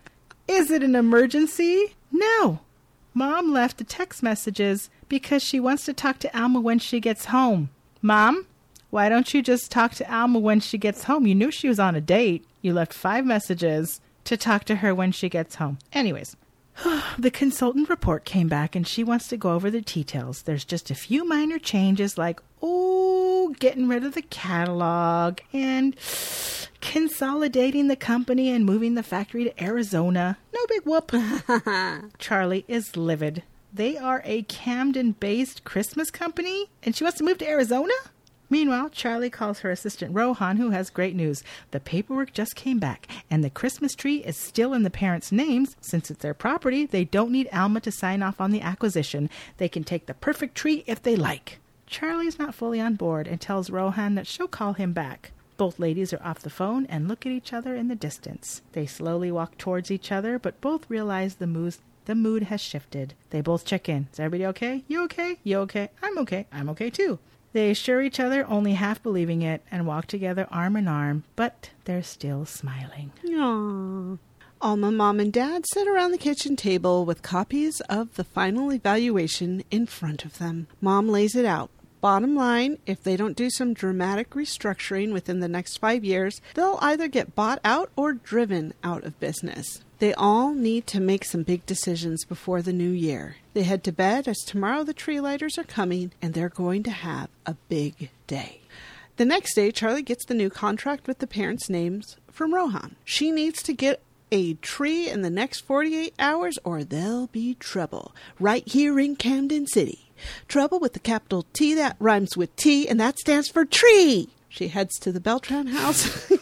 Is it an emergency? No. Mom left the text messages because she wants to talk to Alma when she gets home. Mom, why don't you just talk to Alma when she gets home? You knew she was on a date. You left 5 messages to talk to her when she gets home. Anyways, the consultant report came back and she wants to go over the details. There's just a few minor changes like, getting rid of the catalog and consolidating the company and moving the factory to Arizona. No big whoop. Charlie is livid. They are a Camden-based Christmas company and she wants to move to Arizona? Meanwhile, Charlie calls her assistant Rohan, who has great news. The paperwork just came back, and the Christmas tree is still in the parents' names. Since it's their property, they don't need Alma to sign off on the acquisition. They can take the perfect tree if they like. Charlie's not fully on board and tells Rohan that she'll call him back. Both ladies are off the phone and look at each other in the distance. They slowly walk towards each other, but both realize the mood has shifted. They both check in. Is everybody okay? You okay? You okay? I'm okay. I'm okay too. They assure each other, only half believing it, and walk together arm in arm, but they're still smiling. Aww. Alma, Mom, and Dad sit around the kitchen table with copies of the final evaluation in front of them. Mom lays it out. Bottom line, if they don't do some dramatic restructuring within the next 5 years, they'll either get bought out or driven out of business. They all need to make some big decisions before the new year. They head to bed as tomorrow the tree lighters are coming and they're going to have a big day. The next day, Charlie gets the new contract with the parents' names from Rohan. She needs to get a tree in the next 48 hours or there'll be trouble right here in Camden City. Trouble with the capital T that rhymes with T, and that stands for tree. She heads to the Beltran house.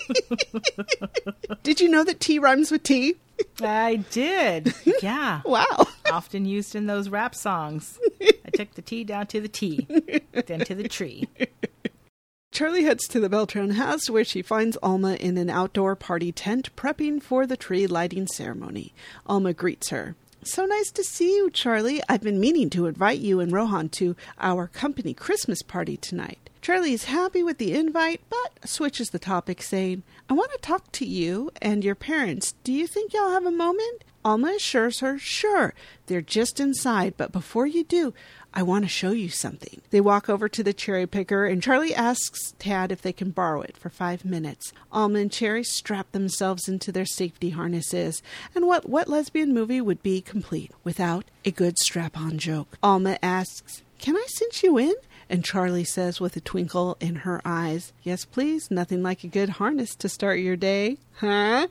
Did you know that T rhymes with T? I did. Yeah. Wow. Often used in those rap songs. I took the T down to the T, then to the tree. Charlie heads to the Beltran house where she finds Alma in an outdoor party tent prepping for the tree lighting ceremony. Alma greets her. So nice to see you, Charlie. I've been meaning to invite you and Rohan to our company Christmas party tonight. Charlie is happy with the invite, but switches the topic, saying, I want to talk to you and your parents. Do you think y'all have a moment? Alma assures her, sure. They're just inside, but before you do, I want to show you something. They walk over to the cherry picker, and Charlie asks Tad if they can borrow it for 5 minutes. Alma and Cherry strap themselves into their safety harnesses, and what lesbian movie would be complete without a good strap-on joke? Alma asks, can I cinch you in? And Charlie says with a twinkle in her eyes, yes, please, nothing like a good harness to start your day. Huh?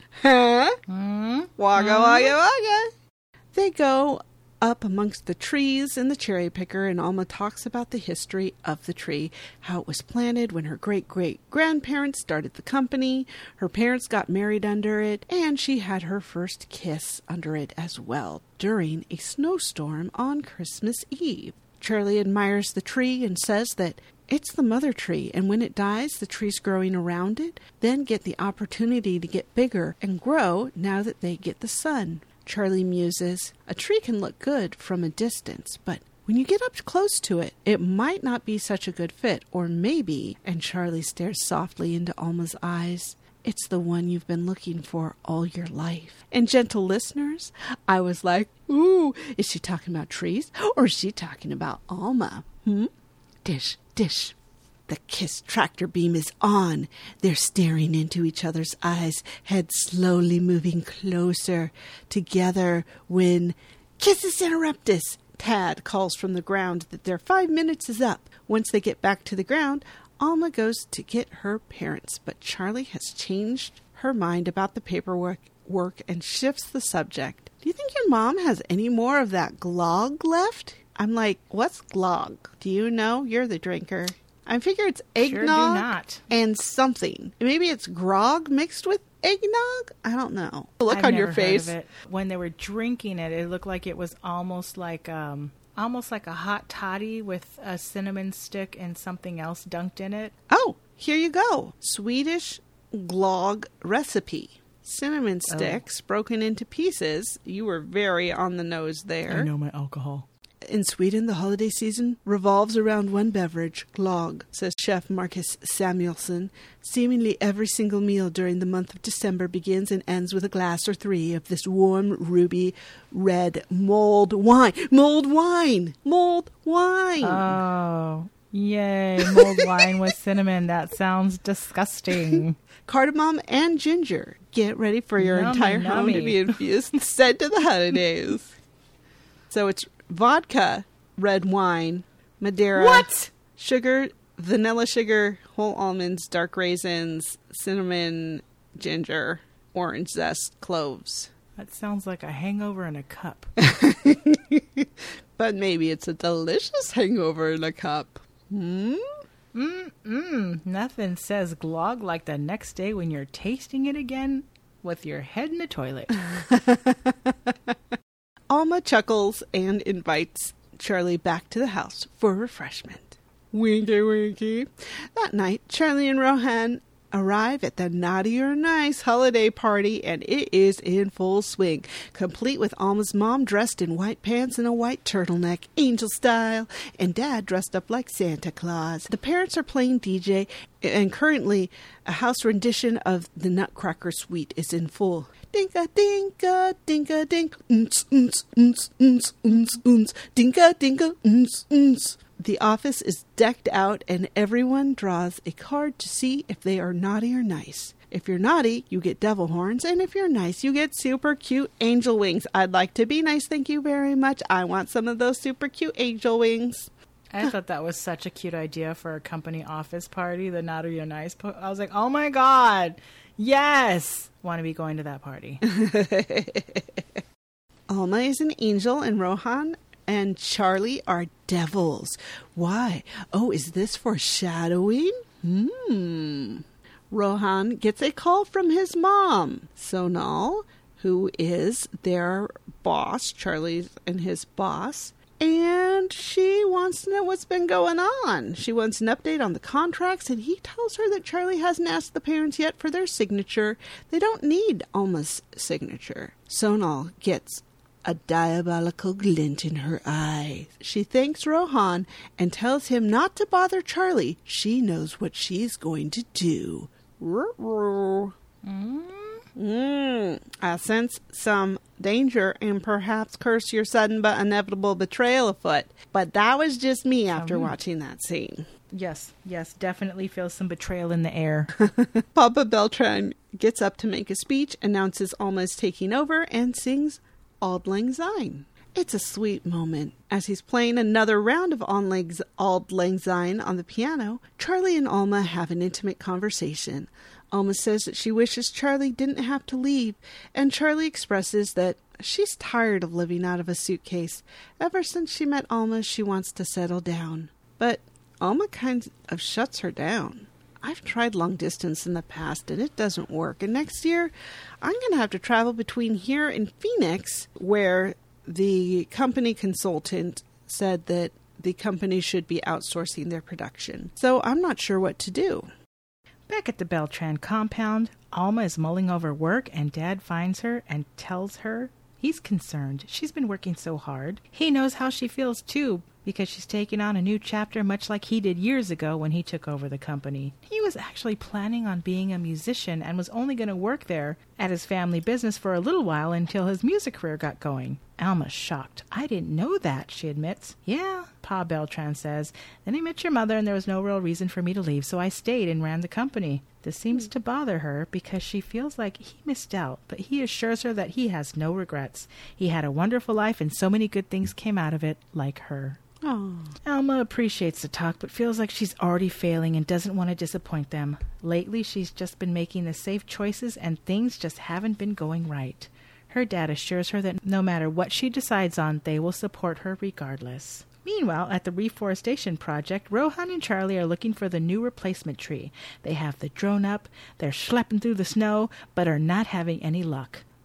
Wagga, wagga, wagga. They go up amongst the trees in the cherry picker, and Alma talks about the history of the tree, how it was planted when her great-great-grandparents started the company, her parents got married under it, and she had her first kiss under it as well during a snowstorm on Christmas Eve. Charlie admires the tree and says that it's the mother tree, and when it dies, the trees growing around it then get the opportunity to get bigger and grow now that they get the sun. Charlie muses, a tree can look good from a distance, but when you get up close to it, it might not be such a good fit, or maybe, and Charlie stares softly into Alma's eyes, it's the one you've been looking for all your life. And gentle listeners, I was like, ooh, is she talking about trees or is she talking about Alma? Dish, dish. The KISS tractor beam is on. They're staring into each other's eyes, heads slowly moving closer together when Kisses Interruptus. Tad calls from the ground that their 5 minutes is up. Once they get back to the ground, Alma goes to get her parents, but Charlie has changed her mind about the paperwork and shifts the subject. Do you think your mom has any more of that glog left? I'm like, what's glog? Do you know? You're the drinker. I figure it's eggnog Sure do not. and something. Maybe it's grog mixed with eggnog? I don't know. The look I've on never your face. heard of it. When they were drinking it, it looked like it was almost like almost like a hot toddy with a cinnamon stick and something else dunked in it. Oh, here you go. Swedish glögg recipe. Cinnamon sticks broken into pieces. You were very on the nose there. I know my alcohol. In Sweden, the holiday season revolves around one beverage, glögg, says Chef Marcus Samuelsson. Seemingly every single meal during the month of December begins and ends with a glass or three of this warm, ruby red mulled wine. Mulled wine! Mulled wine! Oh, yay. Mulled wine with cinnamon. That sounds disgusting. Cardamom and ginger. Get ready for your entire home to be infused scent of the holidays. So it's vodka, red wine, Madeira. What? Sugar, vanilla sugar, whole almonds, dark raisins, cinnamon, ginger, orange zest, cloves. That sounds like a hangover in a cup. But maybe it's a delicious hangover in a cup. Nothing says glögg like the next day when you're tasting it again with your head in the toilet. Alma chuckles and invites Charlie back to the house for refreshment. Winky, winky. That night, Charlie and Rohan arrive at the Naughty or Nice holiday party, and it is in full swing, complete with Alma's mom dressed in white pants and a white turtleneck, angel style, and Dad dressed up like Santa Claus. The parents are playing DJ, and currently a house rendition of the Nutcracker Suite is in full. Dinka dinka dinka dink, dinka dinka The office is decked out and everyone draws a card to see if they are naughty or nice. If you're naughty, you get devil horns, and if you're nice, you get super cute angel wings. I'd like to be nice, thank you very much. I want some of those super cute angel wings. I thought that was such a cute idea for a company office party, the Naughty or Nice. I was like, oh my God, yes! Want to be going to that party. Alma is an angel and Rohan and Charlie are devils. Why? Oh, is this foreshadowing? Rohan gets a call from his mom, Sonal, who is their boss, Charlie and his boss. And she wants to know what's been going on. She wants an update on the contracts, and he tells her that Charlie hasn't asked the parents yet for their signature. They don't need Alma's signature. Sonal gets a diabolical glint in her eye. She thanks Rohan and tells him not to bother Charlie. She knows what she's going to do. I sense some danger and perhaps curse your sudden but inevitable betrayal afoot. But that was just me after watching that scene. Yes, definitely feels some betrayal in the air. Papa Beltran gets up to make a speech, announces Alma is taking over, and sings Auld Lang Syne. It's a sweet moment. As he's playing another round of Auld Lang Syne on the piano, Charlie and Alma have an intimate conversation. Alma says that she wishes Charlie didn't have to leave, and Charlie expresses that she's tired of living out of a suitcase. Ever since she met Alma, she wants to settle down. But Alma kind of shuts her down. I've tried long distance in the past, and it doesn't work. And next year, I'm going to have to travel between here and Phoenix, where the company consultant said that the company should be outsourcing their production. So I'm not sure what to do. Back at the Beltran compound, Alma is mulling over work, and Dad finds her and tells her he's concerned. She's been working so hard. He knows how she feels, too, because she's taking on a new chapter much like he did years ago when he took over the company. He was actually planning on being a musician and was only going to work there at his family business for a little while until his music career got going. Alma's shocked. I didn't know that, she admits. Yeah, Pa Beltran says. Then I met your mother and there was no real reason for me to leave, so I stayed and ran the company. This seems to bother her because she feels like he missed out, but he assures her that he has no regrets. He had a wonderful life and so many good things came out of it, like her. Oh. Alma appreciates the talk, but feels like she's already failing and doesn't want to disappoint them. Lately, she's just been making the safe choices and things just haven't been going right. Her dad assures her that no matter what she decides on, they will support her regardless. Meanwhile, at the reforestation project, Rohan and Charlie are looking for the new replacement tree. They have the drone up, they're schlepping through the snow, but are not having any luck.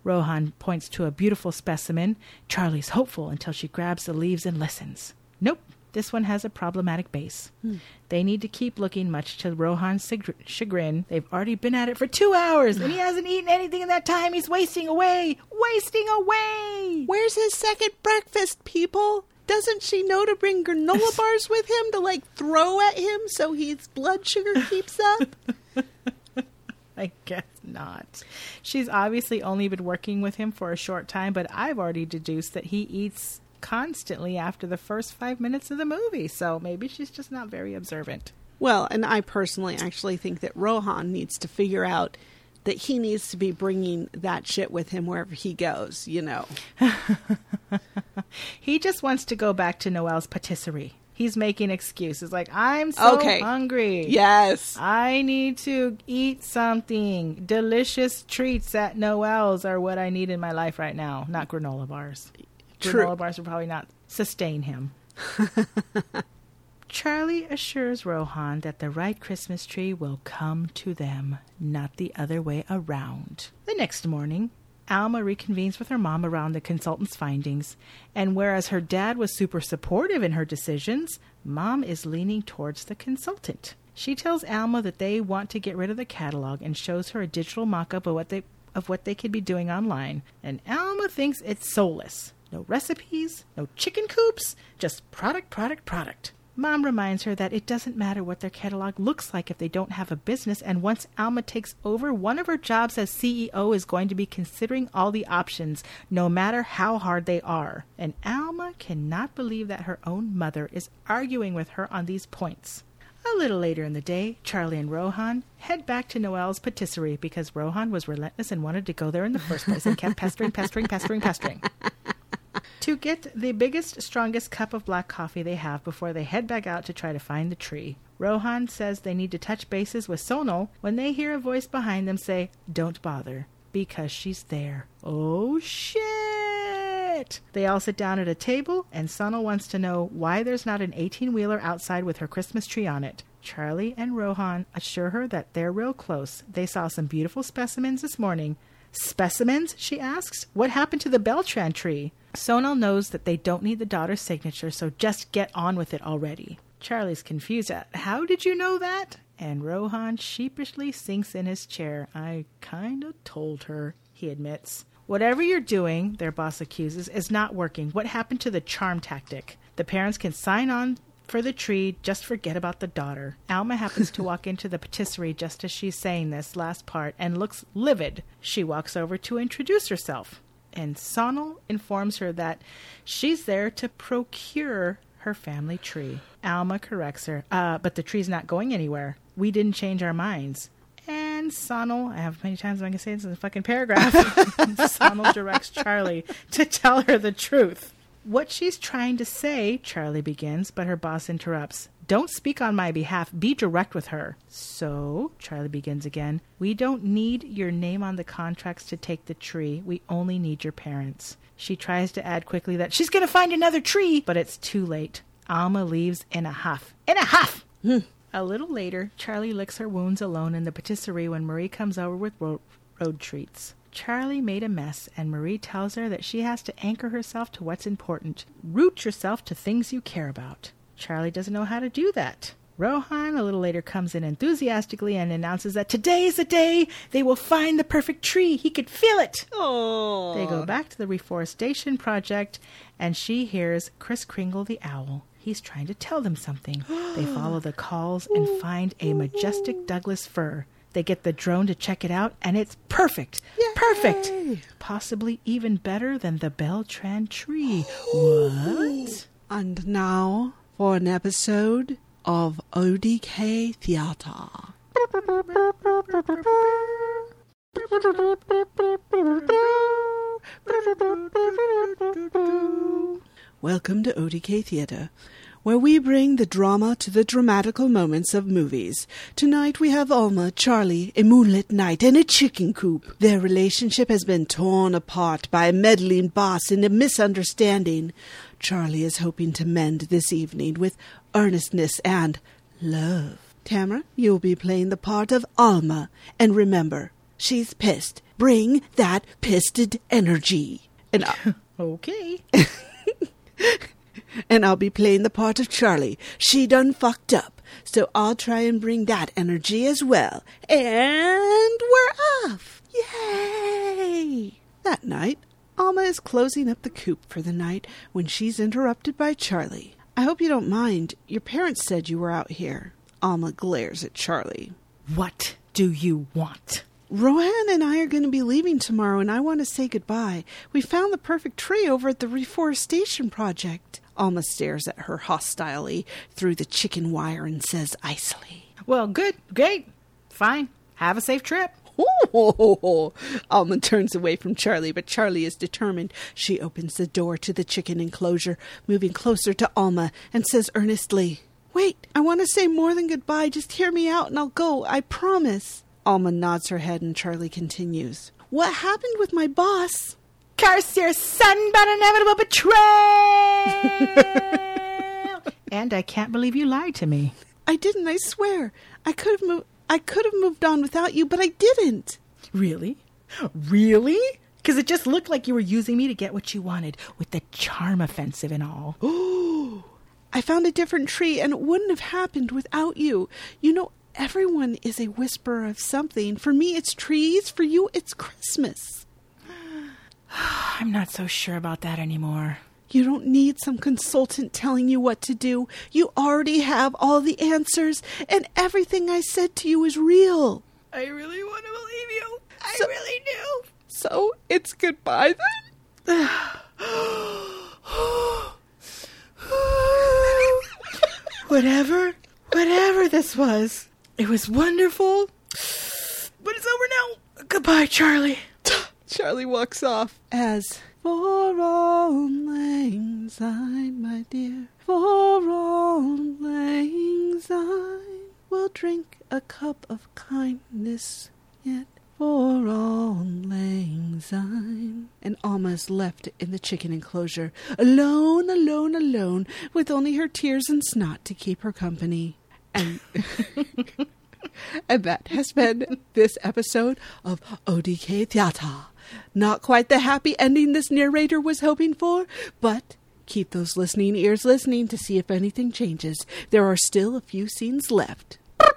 Rohan points to a beautiful specimen. Charlie's hopeful until she grabs the leaves and listens. Nope, this one has a problematic base. They need to keep looking, much to Rohan's chagrin. They've already been at it for 2 hours, and he hasn't eaten anything in that time. He's wasting away! Wasting away! Where's his second breakfast, people? Doesn't she know to bring granola bars with him to, throw at him so his blood sugar keeps up? I guess not. She's obviously only been working with him for a short time, but I've already deduced that he eats constantly after the first 5 minutes of the movie, so maybe she's just not very observant. Well, and I personally actually think that Rohan needs to figure out that he needs to be bringing that shit with him wherever he goes, He just wants to go back to Noelle's patisserie. He's making excuses like, I'm so hungry. Yes. I need to eat something. Delicious treats at Noelle's are what I need in my life right now, not granola bars. True. Granola bars will probably not sustain him. Charlie assures Rohan that the right Christmas tree will come to them, not the other way around. The next morning, Alma reconvenes with her mom around the consultant's findings, and whereas her dad was super supportive in her decisions, Mom is leaning towards the consultant. She tells Alma that they want to get rid of the catalog and shows her a digital mock-up of what they could be doing online, and Alma thinks it's soulless. No recipes, no chicken coops, just product. Mom reminds her that it doesn't matter what their catalog looks like if they don't have a business, and once Alma takes over, one of her jobs as CEO is going to be considering all the options, no matter how hard they are. And Alma cannot believe that her own mother is arguing with her on these points. A little later in the day, Charlie and Rohan head back to Noelle's patisserie because Rohan was relentless and wanted to go there in the first place and kept pestering. To get the biggest, strongest cup of black coffee they have before they head back out to try to find the tree. Rohan says they need to touch bases with Sonal when they hear a voice behind them say, "Don't bother, because she's there." Oh, shit! They all sit down at a table, and Sonal wants to know why there's not an 18-wheeler outside with her Christmas tree on it. Charlie and Rohan assure her that they're real close. They saw some beautiful specimens this morning. Specimens? She asks. What happened to the Beltran tree? Sonal knows that they don't need the daughter's signature, so just get on with it already. Charlie's confused at, how did you know that? And Rohan sheepishly sinks in his chair. I kinda told her, he admits. Whatever you're doing, their boss accuses, is not working. What happened to the charm tactic? The parents can sign on for the tree, just forget about the daughter. Alma happens to walk into the patisserie just as she's saying this last part and looks livid. She walks over to introduce herself, and Sonal informs her that she's there to procure her family tree. Alma corrects her, but the tree's not going anywhere. We didn't change our minds. And Sonal, I have many times I can say this in a fucking paragraph, Sonal directs Charlie to tell her the truth. What she's trying to say, Charlie begins, but her boss interrupts. Don't speak on my behalf. Be direct with her. So, Charlie begins again, we don't need your name on the contracts to take the tree. We only need your parents. She tries to add quickly that she's going to find another tree, but it's too late. Alma leaves in a huff. In a huff! A little later, Charlie licks her wounds alone in the patisserie when Marie comes over with road treats. Charlie made a mess, and Marie tells her that she has to anchor herself to what's important. Root yourself to things you care about. Charlie doesn't know how to do that. Rohan a little later comes in enthusiastically and announces that today is the day they will find the perfect tree. He could feel it. Oh. They go back to the reforestation project, and she hears Kris Kringle the owl. He's trying to tell them something. They follow the calls and find a majestic Douglas fir. They get the drone to check it out, and it's perfect. Yay! Perfect. Possibly even better than the Beltran tree. What? And now for an episode of ODK Theater. Welcome to ODK Theater, where we bring the drama to the dramatical moments of movies. Tonight we have Alma, Charlie, a moonlit night, and a chicken coop. Their relationship has been torn apart by a meddling boss and a misunderstanding. Charlie is hoping to mend this evening with earnestness and love. Tamara, you'll be playing the part of Alma, and remember, she's pissed bring that pisted energy. And Okay. and I'll be playing the part of Charlie. She done fucked up, so I'll try and bring that energy as well. And we're off! Yay! That night, Alma is closing up the coop for the night when she's interrupted by Charlie. I hope you don't mind. Your parents said you were out here. Alma glares at Charlie. What do you want? Rohan and I are going to be leaving tomorrow, and I want to say goodbye. We found the perfect tree over at the reforestation project. Alma stares at her hostilely through the chicken wire and says icily. Well, good. Great. Fine. Have a safe trip. Oh, Alma turns away from Charlie, but Charlie is determined. She opens the door to the chicken enclosure, moving closer to Alma, and says earnestly, "Wait, I want to say more than goodbye. Just hear me out and I'll go. I promise." Alma nods her head and Charlie continues. "What happened with my boss?" Curse your son but inevitable betrayal! And I can't believe you lied to me. "I didn't, I swear. I could have moved on without you, but I didn't." Really? Really? Because it just looked like you were using me to get what you wanted, with the charm offensive and all. Oh, I found a different tree, and it wouldn't have happened without you. You know, everyone is a whisperer of something. For me, it's trees. For you, it's Christmas. I'm not so sure about that anymore. You don't need some consultant telling you what to do. You already have all the answers, and everything I said to you is real. I really want to believe you. I So- really do. So, it's goodbye then? Whatever this was, it was wonderful. But it's over now. Goodbye, Charlie. Charlie walks off as, "For all lang syne, my dear, for all lang syne, we'll drink a cup of kindness yet, for all lang syne." And Alma's left in the chicken enclosure, alone, alone, alone, with only her tears and snot to keep her company. And and that has been this episode of ODK Theater. Not quite the happy ending this narrator was hoping for, but keep those listening ears listening to see if anything changes. There are still a few scenes left.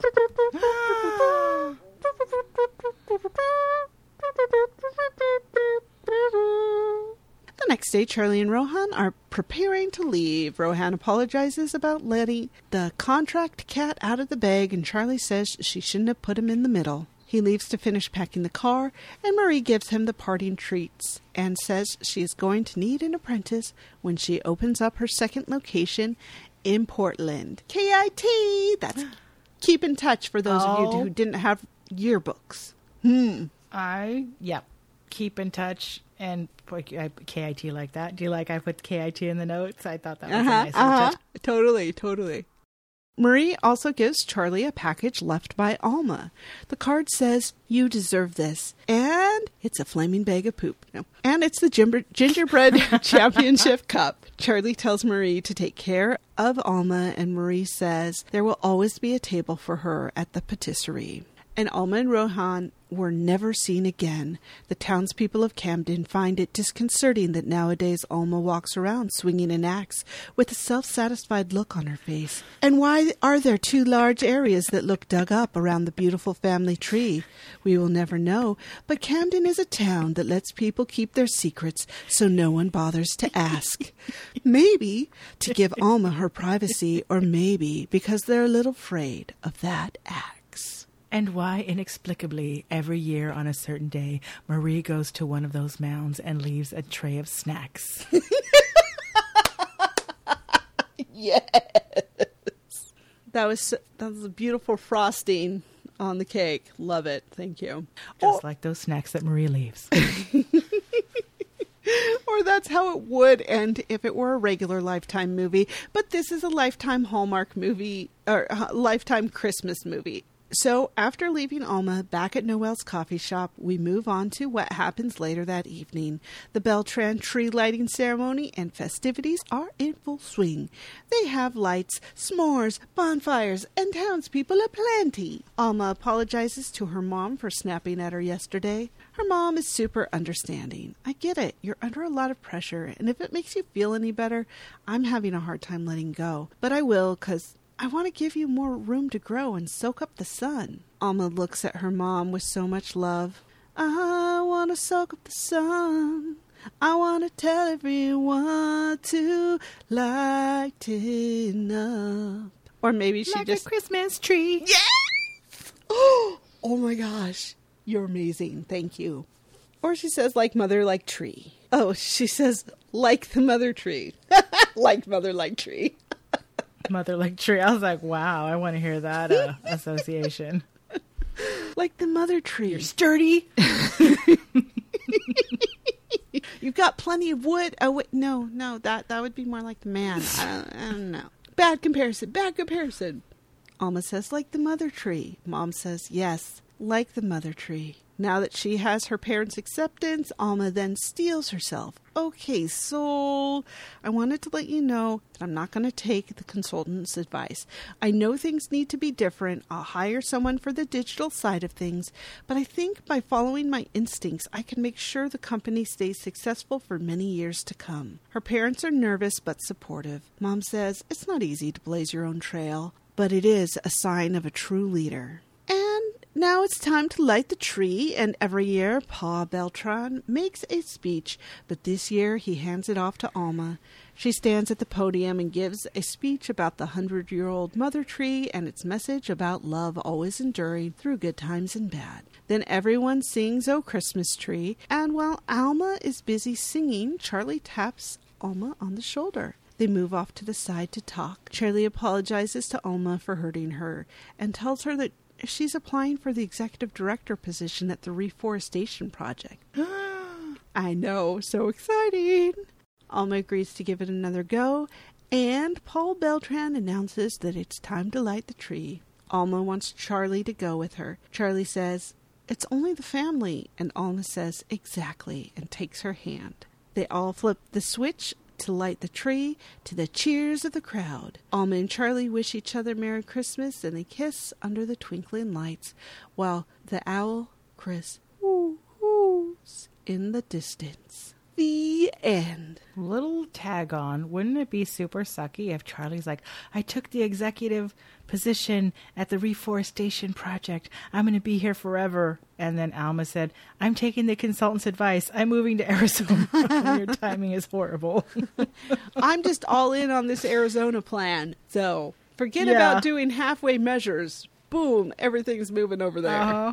The next day, Charlie and Rohan are preparing to leave. Rohan apologizes about letting the contract cat out of the bag, and Charlie says she shouldn't have put him in the middle. He leaves to finish packing the car, and Marie gives him the parting treats and says she is going to need an apprentice when she opens up her second location in Portland. KIT! That's keep in touch for those of you who didn't have yearbooks. Keep in touch and put KIT like that. Do you like I put KIT in the notes? I thought that was a nice touch. Totally. Marie also gives Charlie a package left by Alma. The card says, "You deserve this." And it's a flaming bag of poop. No. And it's the gingerbread championship cup. Charlie tells Marie to take care of Alma, and Marie says there will always be a table for her at the patisserie. And Alma and Rohan were never seen again. The townspeople of Camden find it disconcerting that nowadays Alma walks around swinging an axe with a self-satisfied look on her face. And why are there 2 large areas that look dug up around the beautiful family tree? We will never know, but Camden is a town that lets people keep their secrets so no one bothers to ask. Maybe to give Alma her privacy, or maybe because they're a little afraid of that axe. And why, inexplicably, every year on a certain day, Marie goes to one of those mounds and leaves a tray of snacks. Yes. That was a beautiful frosting on the cake. Love it. Thank you. Just like those snacks that Marie leaves. Or that's how it would end if it were a regular Lifetime movie. But this is a Lifetime Hallmark movie, or Lifetime Christmas movie. So after leaving Alma back at Noel's coffee shop, we move on to what happens later that evening. The Beltran tree lighting ceremony and festivities are in full swing. They have lights, s'mores, bonfires, and townspeople aplenty. Alma apologizes to her mom for snapping at her yesterday. Her mom is super understanding. I get it. You're under a lot of pressure, and if it makes you feel any better, I'm having a hard time letting go. But I will, 'cause I want to give you more room to grow and soak up the sun. Alma looks at her mom with so much love. I want to soak up the sun. I want to tell everyone to lighten up. Or maybe she like just... a Christmas tree. Yes! Oh my gosh. You're amazing. Thank you. Or she says, like mother, like tree. Oh, she says, like the mother tree. Like mother, like tree. Mother like tree. I was like, wow, I want to hear that association. Like the mother tree. You're sturdy. You've got plenty of wood. Oh, wait, no, that would be more like the man. I don't know. Bad comparison. Alma says, like the mother tree. Mom says, yes, like the mother tree. Now that she has her parents' acceptance, Alma then steels herself. Okay, so I wanted to let you know that I'm not going to take the consultant's advice. I know things need to be different. I'll hire someone for the digital side of things, but I think by following my instincts, I can make sure the company stays successful for many years to come. Her parents are nervous but supportive. Mom says it's not easy to blaze your own trail, but it is a sign of a true leader. Now it's time to light the tree, and every year Pa Beltran makes a speech, but this year he hands it off to Alma. She stands at the podium and gives a speech about the 100-year-old mother tree and its message about love always enduring through good times and bad. Then everyone sings "Oh Christmas Tree," and while Alma is busy singing, Charlie taps Alma on the shoulder. They move off to the side to talk. Charlie apologizes to Alma for hurting her and tells her that she's applying for the executive director position at the reforestation project. I know, so exciting. Alma agrees to give it another go, and Paul Beltran announces that it's time to light the tree. Alma wants Charlie to go with her. Charlie says, it's only the family, and Alma says, exactly, and takes her hand. They all flip the switch to light the tree to the cheers of the crowd. Alma and Charlie wish each other Merry Christmas, and they kiss under the twinkling lights while the owl Chris whoos in the distance. The end. Little tag on. Wouldn't it be super sucky if Charlie's like, I took the executive position at the reforestation project. I'm going to be here forever. And then Alma said, I'm taking the consultant's advice. I'm moving to Arizona. Your timing is horrible. I'm just all in on this Arizona plan. So forget about doing halfway measures. Boom. Everything's moving over there. Uh-huh.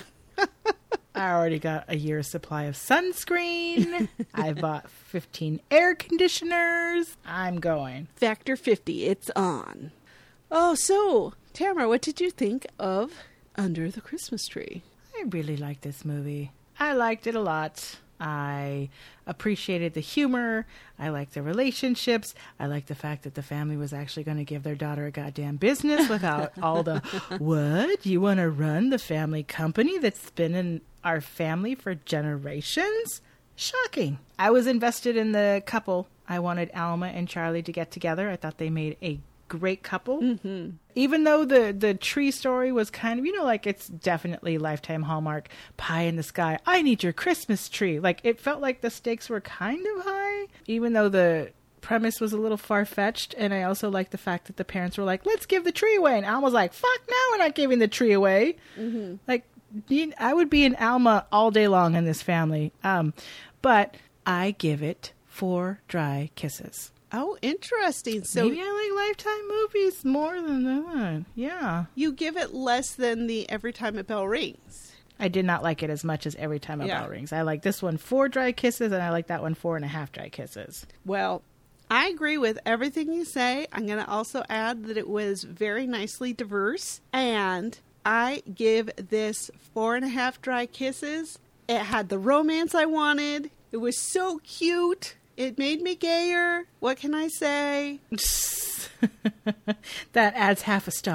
I already got a year's supply of sunscreen. I bought 15 air conditioners. I'm going. Factor 50. It's on. Oh, so, Tamara, what did you think of Under the Christmas Tree? I really liked this movie. I liked it a lot. I appreciated the humor. I liked the relationships. I liked the fact that the family was actually going to give their daughter a goddamn business without all the, what? You want to run the family company that's been in our family for generations? Shocking. I was invested in the couple. I wanted Alma and Charlie to get together. I thought they made a great couple. Mm-hmm. Even though the tree story was kind of, like it's definitely Lifetime Hallmark, pie in the sky. I need your Christmas tree. Like it felt like the stakes were kind of high, even though the premise was a little far-fetched. And I also liked the fact that the parents were like, let's give the tree away. And Alma was like, fuck no, we're not giving the tree away. Mm-hmm. Like I would be an Alma all day long in this family. But I give it 4 dry kisses. Oh, interesting. So maybe I like Lifetime movies more than that. Yeah. You give it less than the Every Time a Bell Rings. I did not like it as much as Every Time a Bell Rings. I like this one 4 dry kisses, and I like that one 4.5 dry kisses. Well, I agree with everything you say. I'm going to also add that it was very nicely diverse, and I give this 4.5 dry kisses. It had the romance I wanted. It was so cute. It made me gayer. What can I say? That adds half a star.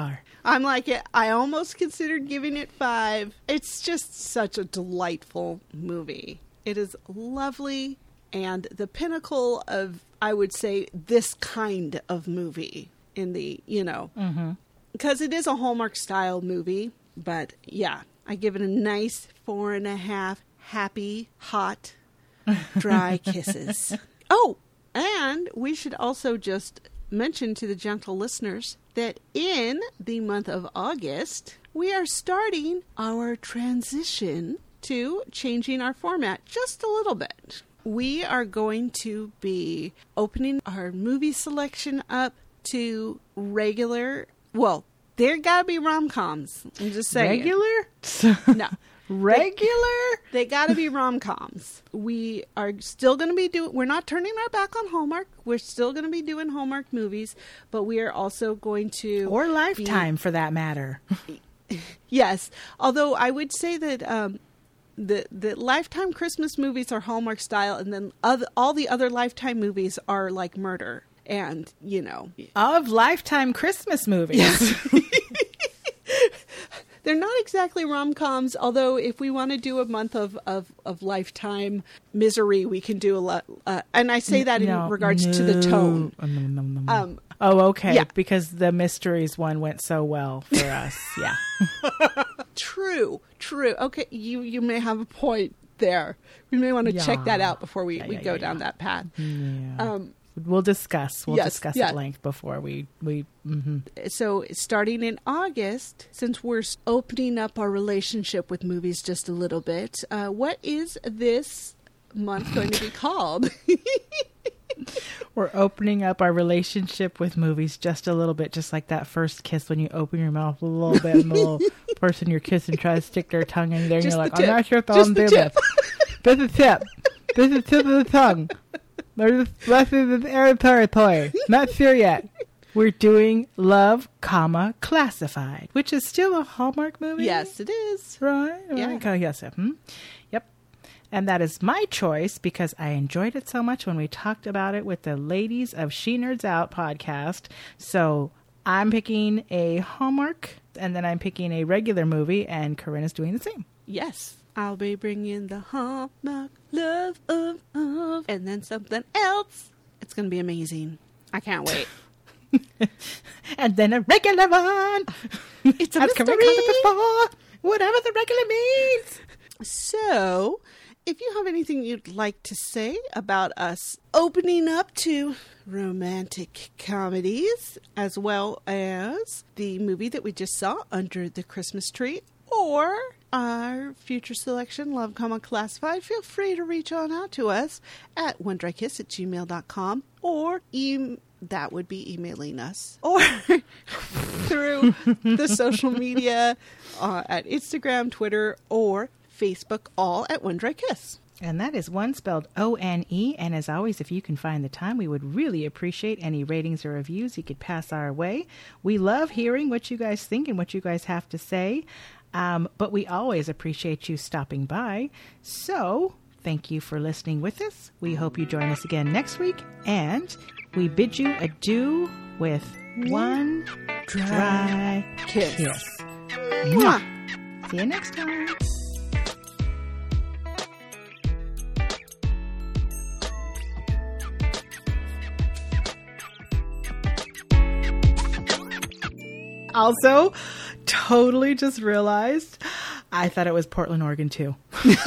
I'm like it. I almost considered giving it 5. It's just such a delightful movie. It is lovely and the pinnacle of, I would say, this kind of movie in the, because it is a Hallmark style movie. But yeah, I give it a nice 4.5 happy, hot, dry kisses. Oh, and we should also just mention to the gentle listeners that in the month of August, we are starting our transition to changing our format just a little bit. We are going to be opening our movie selection up to regular, well, there gotta be rom-coms. I'm just saying. Regular? No. Regular? They gotta be rom-coms. We are still gonna be we're not turning our back on Hallmark. We're still gonna be doing Hallmark movies, but we are also going to... Or Lifetime, for that matter. Yes. Although I would say that the Lifetime Christmas movies are Hallmark style, and then all the other Lifetime movies are like murder. And, Of Lifetime Christmas movies. Yes. They're not exactly rom-coms, although if we want to do a month of Lifetime misery, we can do a lot. And I say that in regards to the tone. No. Okay. Yeah. Because the Mysteries one went so well for us. Yeah. True. Okay, you may have a point there. We may want to check that out before we go down that path. Yeah. We'll discuss. We'll discuss at length before we. Mm-hmm. So starting in August, since we're opening up our relationship with movies just a little bit, what is this month going to be called? We're opening up our relationship with movies just a little bit, just like that first kiss when you open your mouth a little bit and the little person you're kissing tries to stick their tongue in there and you're like, I'm not sure if I want to do this. This is tip. This is tip of the tongue. There's less of the air territory. Not sure yet. We're doing Love, Classified, which is still a Hallmark movie. Yes, it is. Right? Yeah. Okay, yes. Yep. And that is my choice because I enjoyed it so much when we talked about it with the ladies of She Nerds Out podcast. So I'm picking a Hallmark, and then I'm picking a regular movie, and Corinne is doing the same. Yes. I'll be bringing the Hallmark love of, and then something else. It's going to be amazing. I can't wait. And then a regular one. It's a mystery. Before, whatever the regular means. So, if you have anything you'd like to say about us opening up to romantic comedies, as well as the movie that we just saw, Under the Christmas Tree, or our future selection, Love, Classified, feel free to reach on out to us at onedrykiss@gmail.com, or that would be emailing us, or through the social media at Instagram, Twitter, or Facebook, all at One Dry Kiss. And that is one spelled O-N-E. And as always, if you can find the time, we would really appreciate any ratings or reviews you could pass our way. We love hearing what you guys think and what you guys have to say. But we always appreciate you stopping by. So thank you for listening with us. We hope you join us again next week. And we bid you adieu with one dry kiss. Mwah. See you next time. Also, totally just realized I thought it was Portland, Oregon, too.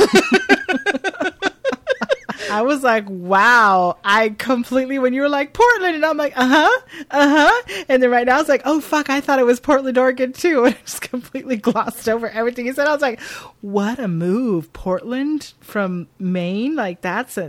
I was like, wow. I completely, when you were like, Portland, and I'm like, And then right now I was like, oh, fuck, I thought it was Portland, Oregon, too. And I just completely glossed over everything he said. I was like, what a move. Portland from Maine? Like, that's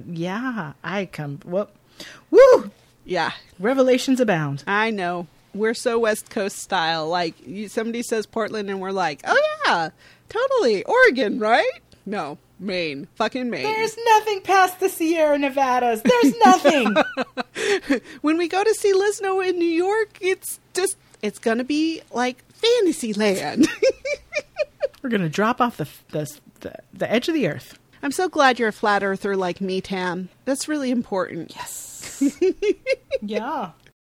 woo. Yeah. Revelations abound. I know. We're so West Coast style. Like, somebody says Portland and we're like, oh yeah, totally. Oregon, right? No, Maine. Fucking Maine. There's nothing past the Sierra Nevadas. There's nothing. When we go to see Lisno in New York, it's going to be like Fantasyland. We're going to drop off the edge of the earth. I'm so glad you're a flat earther like me, Tam. That's really important. Yes. Yeah.